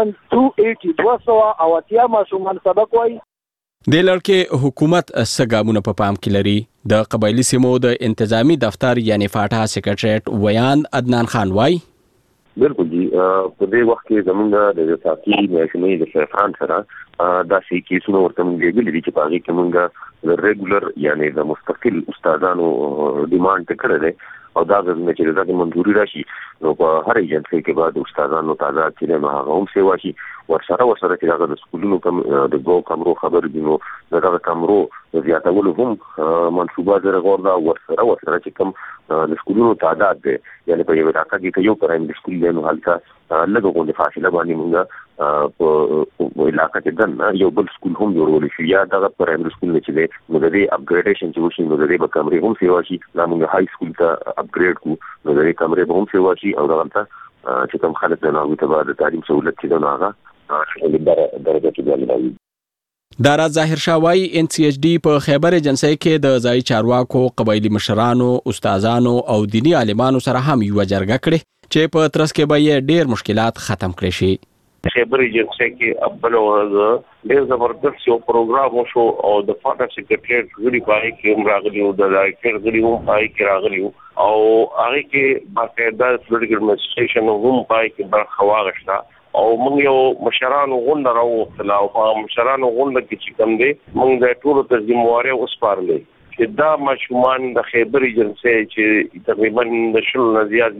280 او اتیا ماشومان سبق وایي. د لړکې حکومت سګامونه په پام کې لري. د قبایلی سیمو د انتظامی دفتر یعنی فاټا سیکریټریټ ویان عدنان خان وایي بالکل جی په دې وخت کې زمونږ د ساتي نشمې د شیخان سره دا شي کې څنګه ورته موږ ویلي چې په هغه کې موږ د ریګولر یعنی د مستقل استادانو ډیماند کړل او دا د چې د منځوري راشي نو په هر ایجنسی کې بعد استادانو تعداد چې نه هغه هم سیوا شي ورسره چې هغه د سکولونو کم د ګو کمرو خبر دي نو دغه کمرو زیاتول هم منصوبه در غور دا ورسره چې کم د سکولونو تعداد دی یعنی په یو علاقه کې یو پرایمري سکول دی نو هلته لږه غونډه فاصله باندې موږ په علاقه کې دن یو بل سکول هم جوړول شي یا دغه پرایمري سکول نه چې دی نو د دې اپګریډیشن چې وشي نو د دې به کمرې هم سیوا شي دا موږ هاي سکول ته اپګریډ کو نو د دې کمرې به هم سیوا شي او دغه چې کوم خلک نه ناوي ته د تعلیم سہولت چې دا هغه درجه کې دی. دارا ظاهر شاوای ان سی ایچ ډی په خیبر ایجنسی کې د ځای چارواکو قبایلی مشرانو استادانو او دینی عالمانو سره هم یو جرګه کړې چې په ترڅ کې به یې ډېر مشکلات ختم کړي شي. خیبر ایجنسی کې ابل او ډېر زبردست یو پروګرام وشو او د فاټا سیکریټریټ غړي پای کې راغلی او د ډایرکټر غړي هم پای کې راغلی او هغه کې باقاعده پولیټیکل ایڈمنسټریشن هم پای کې برخه واغښتا او موږ یو مشرانو غونډه راوړله او په مشرانو غونډه کې چې کوم دی موږ د ټولو ته ذمہواری وسپارلې چې دا ماشومان د خیبر ایجنسی چې تقریبا د شلو نه زیات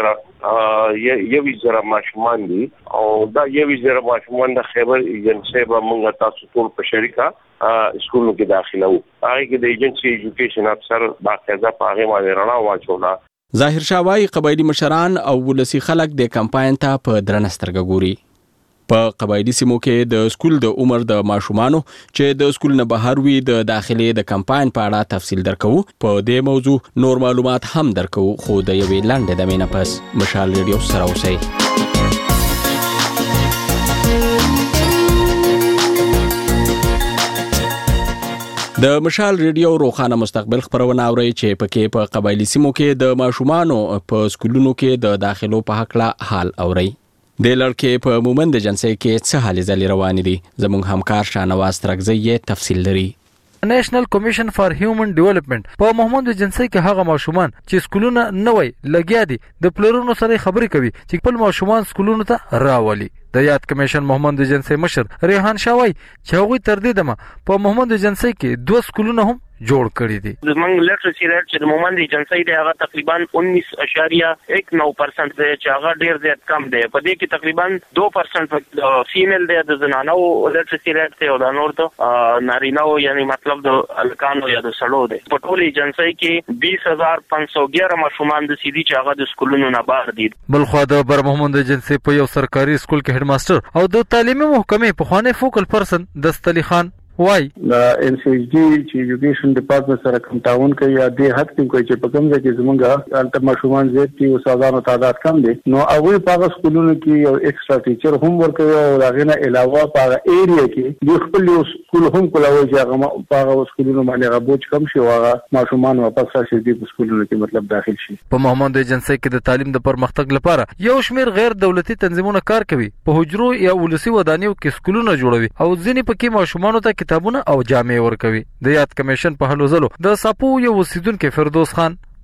یو زره ماشومان دي او دا یو زره ماشومان د خیبر ایجنسی به موږ تاسو ټول په شریکه سکولونو کې داخله وو هغه کې د ایجنسی ایجوکیشن افسر باقاعده په هغه باندې رڼا واچوله. ظاهر شاوای قبایلی مشران او ولسی خلک د کمپاین ته په درنه سترګه ګوري. په قبایلی سیمو کې د سکول د عمر د ماشومانو چې د سکول نه بهر وي د داخلي د کمپاین په اړه تفصیل درکو په دې موضوع نور معلومات هم درکو خو د یوې لاندې د مینه پس مشال ریډیو سره اوسئ. د مشال ریډیو روخانه مستقبل خبرونه اوري چې پکې په قبایلی سیمو کې د ماشومانو په سکولونو کې د داخلو په حق لا حال اوري. د لړکې په مومند جنسي کې څه حالې ځلې روان دي زموږ همکار شانواز ترکزی تفصیل لري. نېشنل کمیشن فار هیومن ډیولپمنٹ په محمد جنسي کې هغه ماشومان چې سکولونه نه وای لګیا دي د پلرونو سره خبرې کوي چې خپل ماشومان سکولونو ته راولي. د یاد کمیشن محمد جنسي مشر ریحان شاوای چې هغه تر دې دمه په محمد جنسي کې 2 سکولونه هم جوړ کړی دي. زمونږ لیټرسي ریټ چې د محمد جنسي دی هغه تقریبا 19.19% دی چې هغه ډیر زیات کم دی. په دې کې تقریبا 2% فیمیل دی د زنانو لیټرسي ریټ دی او د نور ته نارینه یعنی مطلب د الکانو یا د سړو دی. په ټول جنسي کې 20511 ماشومان د سیدي چې هغه د سکولونو نه بهر دي. بلخوا د بر محمد جنسي په یو سرکاري سکول کې هډ ماستر او د تعلیمي محکمې په خوانې فوکل پرسن دستلی خان وای د ان سی ایچ ډی چې ایجوکیشن ډپارټمنټ سره کوم تعاون کوي یا د حد کوي چې په کوم ځای کې زمونږه الته ماشومان زیات دي او استادانو تعداد کم دي نو هغه په سکولونو کې یو ایکسترا ټیچر هم ورکوي او هغه نه علاوه په ایریا کې د خپل سکول هم کولاوي چې هغه په سکولونو باندې غوښ کم شي او هغه ماشومان واپس راشي د سکولونو کې مطلب داخل شي. په محمد جنسي کې د تعلیم د پرمختګ لپاره یو شمیر غیر دولتي تنظیمونه کار کوي. په حجرو یا ولسی ودانیو کې سکولونه جوړوي او ځینې پکې ماشومان ته کتابونه او جامې ورکوي. د یاد کمیشن په هلو زلو د ساپو یو اوسیدونکو فردوس خان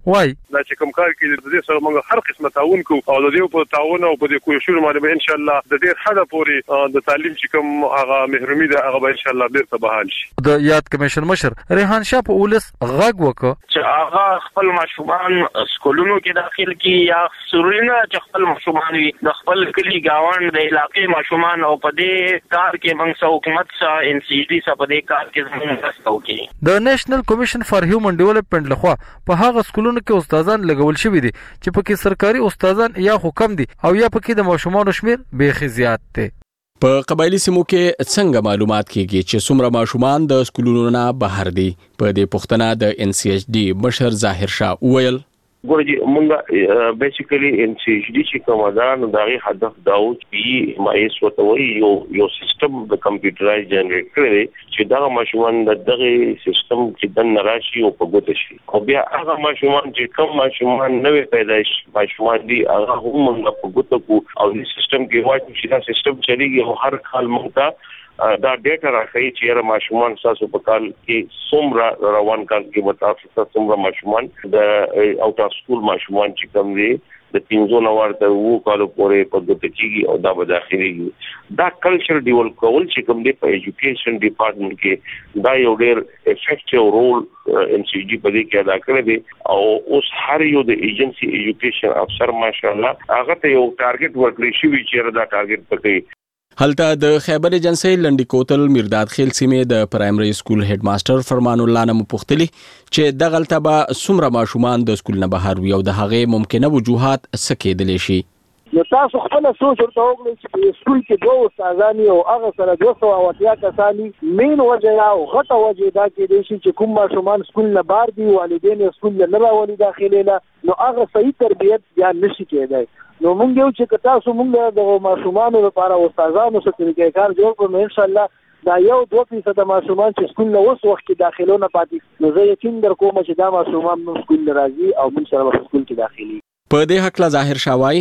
وای دا چې کوم کار کې د دې سره موږ هر قسمه تعاون کوو او د دې په تعاون او په دې کوششونو باندې به ان شاء الله د ډېر حد پورې د تعلیم چې کوم هغه محرومي ده هغه به ان شاء الله بیرته بحال شي. د یاد کمیشن مشر ریحان شاه په ولس غږ وکړ چې هغه خپل ماشومان سکولونو کې داخل کی یا سورینه چې خپل ماشومان وي د خپل کلی گاوند د علاقې ماشومان او په دې کار کې موږ حکومت سره ان سی ډي سره په دې کار کې زموږ مرسته وکړي. د نېشنل کمیشن فار هیومن ډیولپمنٹ لخوا په هغه سکولونو کې استادان لګول شوی دي چې پکې سرکاري استادان یا حکم دي او یا پکې د ماشومان شمیر بیخي زیات دي. په قبایلی سیمو کې څنګه معلومات کیږي چې څومره ماشومان د سکولونو نه بهر دي؟ په دې پوښتنه د ان سی ایچ ډي مشر ظاهر شاه وویل ګورجی مونږه بیسیکلی ان سی ایچ ډي چې کومه ده نو دغه هدف دا و چې مایس وتوي یو سیستم د کمپیوټرایز جنریټ کړي چې دا ماشومان دغه سیستم کې د نراشي او په ګوت شي او بیا هغه ماشومان چې کوم ماشومان نوې پیدایش ماشومان دي هغه هم موږ په ګوت کو او د سیستم کې وایي چې دا سیستم چلیږي او هر کال موږ دا ډیټا راځي چې ماشومان تاسو په کال کې څومره روان کال کې متاسفه څومره ماشومان د اوټ اف سکول ماشومان چې کوم دي د 300 ورته وو کالو پورې په دغه کېږي او دا به داخلي دا کلچر ډیولپ کول چې کوم دی په ایجوکیشن ډپارټمنټ کې دا یو ډېر افیکټیو رول ان سی جی په دې کې ادا کړی دی او اوس هر یو د ایجنسی ایجوکیشن افسر ماشاءالله هغه ته یو ټارګټ ورکړی شوی چې دا ټارګټ پکې هلته د خیبر ایجنسی لنډی کوتل میرداد خیل سیمې د پرایمري سکول هډ ماستر فرمان الله نه پوښتلی چې د غلطه به څومره ماشومان د سکول نه بهر وي او د هغې ممکنه وجوهات څه کېدلی شي. نو تاسو خپل سوچ ورته وکړئ چې سکول کې دوه استادان او هغه سره 280 کسانی مین وجه او غټه وجه دا کې دي چې کوم ماشومان سکول نه بهر دي والدین سکول نه راولي داخلي نو هغه صحیح تربیت یا نشي کېدای. نو مونږ یو چې تاسو مونږ د ماشومانو لپاره استادانو سره طریقې کار جوړ کړو ان شاء الله دا یو 2% ماشومان چې سکول نه اوس وخت کې داخلونه پاتې نو زه یقین درکوم چې دا ماشومان نو سکول نه راځي او موږ سره په سکول کې داخلي. په دې حق لا ظاهر شاوای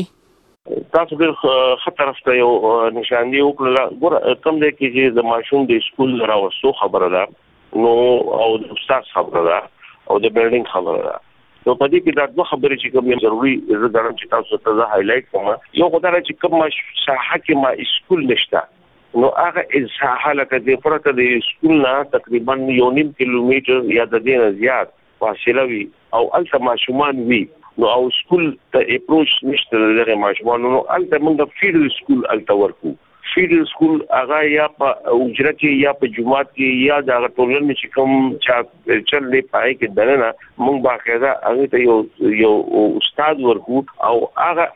تاسو ډېر خطر افته یو نشاندهي وکړه ګور کوم دی چې د ماشوم د سکول راوستو خبره ده نو او د استاد خبره ده او د بلډینګ خبره ده. نو په دې کې دا دوه خبرې چې کوم ضروري زه درم چې تاسو ته هایلایټ کوم یو خدای چې کوم ساحه کې ما سکول نشته نو هغه ساحه لکه د پرته د سکول نه تقریبا 1.5 کیلومتر یا د دې نه زیات فاصله وي او الته ماشومان وي نو او سکول ته اپروچ نشته دغه ماشومان نو الته موږ فیډ سکول الته ورکو فیډ سکول هغه یا په اجره کې یا په جمعات کې یا د ټولنې چې کوم چا چل نه پای کې دنه موږ باقاعده هغه ته یو استاد ورکو او هغه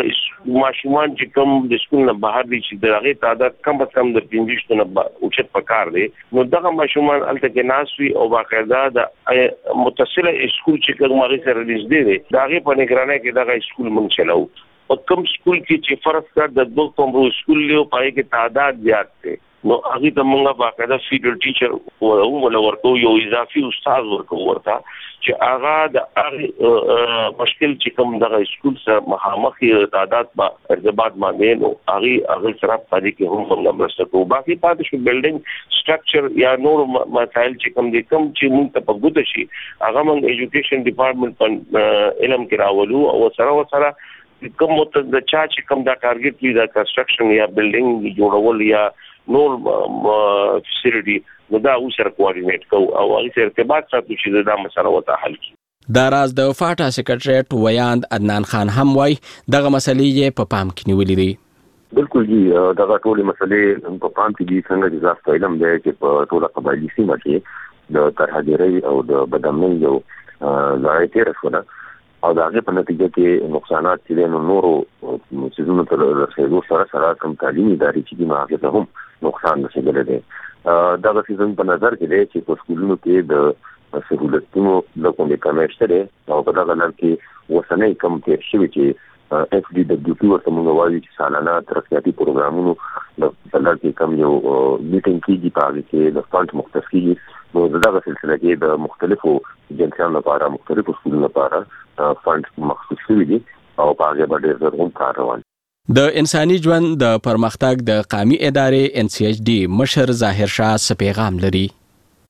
ماشومان چې کوم د سکول نه بهر دي چې دغه تعداد کم از کم د 15 نه اوچت پکار دي نو دغه ماشومان الته کې ناسوي او باقاعده د متصله سکول چې کوم هغه سره نږدې دي دغه په نگرانۍ کې دغه سکول موږ چلاو. په کوم سکول کې چې فرض کړ د دوه کومرو سکول له پای کې تعداد زیات دی نو هغه د موږ باقاعده فیډر ټیچر ورکو یو اضافي استاد ورکو ورته چې هغه د هغه مشکل چې کوم دغه سکول سره مخامخ تعداد په ارتباط باندې نو هغه سره پدې کې هم موږ مرسته کوو. باقي پاتې شو بلډینګ سټرکچر یا نور مسایل چې کوم دي کوم چې موږ ته په ګوت شي هغه موږ ایجوکیشن ډپارټمنټ په علم کې راولو او سره کوم د چا چې کوم دا ټارګټ وي دا کنسټرکشن یا بلډینګ جوړول یا نور فیسیلیټي نو دا اوسره کوارډینیټ کوو او هغه سره ارتباط ساتو چې دا مسله وته حل کړي. دا راز د فاټا سیکریټریټ ویاند عدنان خان هم وای دغه مسلې یې په پام کې نیولې دي. بالکل جی دغه ټولې مسلې په پام کې دي څنګه چې تاسو علم دی چې په ټوله قبایلی سیمه کې د ترهګرۍ او د بدامنۍ یو لړۍ تېره شوه او د هغې په نتیجه کې نقصانات چې دی نو نورو څیزونو ته رسېدو سره کوم تعلیمي ادارې چې دي نو هغې ته هم نقصان رسېدلی دی. دغه څیزونه په نظر کې دی چې په سکولونو کې د سهولتونو د کومې کمی شته دی او په دغه لړ کې اوسنی کوم تېر شوي چې اف ډي ډبلیو پي ورته موږ وایو چې سالانه ترقیاتي پروګرامونو په لړ کې کوم یو میټینګ کېږي په هغې کې د فنډ مختص کېږي نو دغه سلسله کې د مختلفو جنسیانو لپاره مختلفو سکولونو لپاره فنډ مخصوص شوي دي او په هغې به ډېر زر هم کار روان. د انساني ژوند د پرمختګ د قامي ادارې ان سی ایچ ډي مشر ظاهر شاه څه پیغام لري؟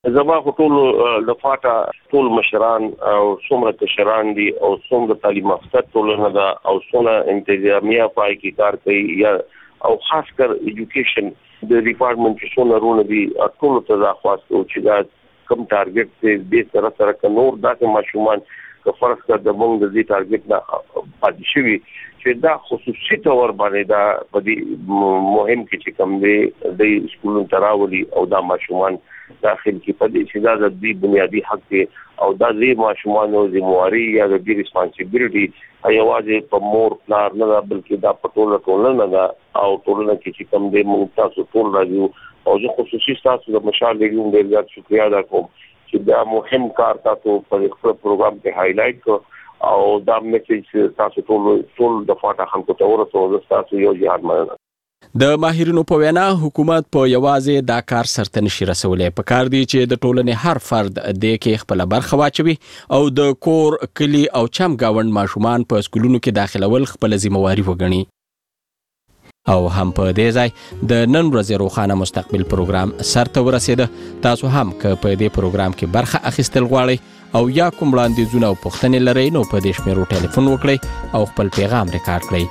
زما ټول د فاټا ټول مشران او څومره کشران دي او څومره تعلیم یافته ټولنه ده او څومره انتظامیه پای کې کار کوي یا او خاص کر ایجوکیشن د ډپارټمنټ چې څونه رونه دي ټول ته دا خواسته چې دا کم ټارګټ دې سره کنور داسې ماشومان که فرض کړه د موږ د دې ټارګټ نه پاتې شوي چې دا خصوصي تور باندې دا په دې مهم کې چې کم دی د سکولونو تراولي او دا ماشومان داخل کې په دې چې دا د دې بنیادی حق دی او دا دې ماشومانو ذمہواری یا د دې ریسپانسیبিলিټي ایوازې په مور پلار نه بلکې دا په ټولنه نه او ټولنه کې چې کم دی موږ تاسو ټول راځو او زه خصوصي تاسو د مشال لیږم ډېر زیات شکریا ادا کوم چې دا مهم کار تاسو په خپل پروګرام کې هایلایټ کړ او دا میسج تاسو ټول د فاټا خلکو ته ورسوه تاسو یو جهاد مننه. د ماهرینو په وینا حکومت په یوازې دا کار سرته نشي رسولی، په کار دی چې د ټولنې هر فرد د کې خپل برخه واچوي او د کور کلی او چم گاوند ماشومان په سکولونو کې داخلول خپل ذمہواری وګڼي. او هم په دې ځای د نن ورځې روښانه مستقبل پروګرام سرته ورسېده. تاسو هم که په دې پروګرام کې برخه اخیستل غواړئ او یا کوم وړاندیزونه او پوښتنې لرئ نو په دې شمیرو ټلیفون وکړئ او خپل پیغام ریکارډ کړئ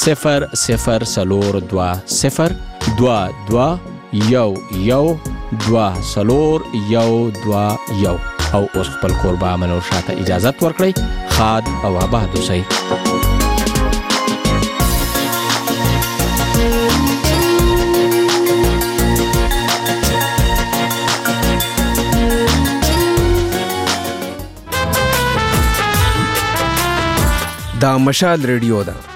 0042011201 او اوس خپل کوربه منور شاته اجازت ورکړئ. خاد او آباد اوسئ. دا مشال ریډیو ده.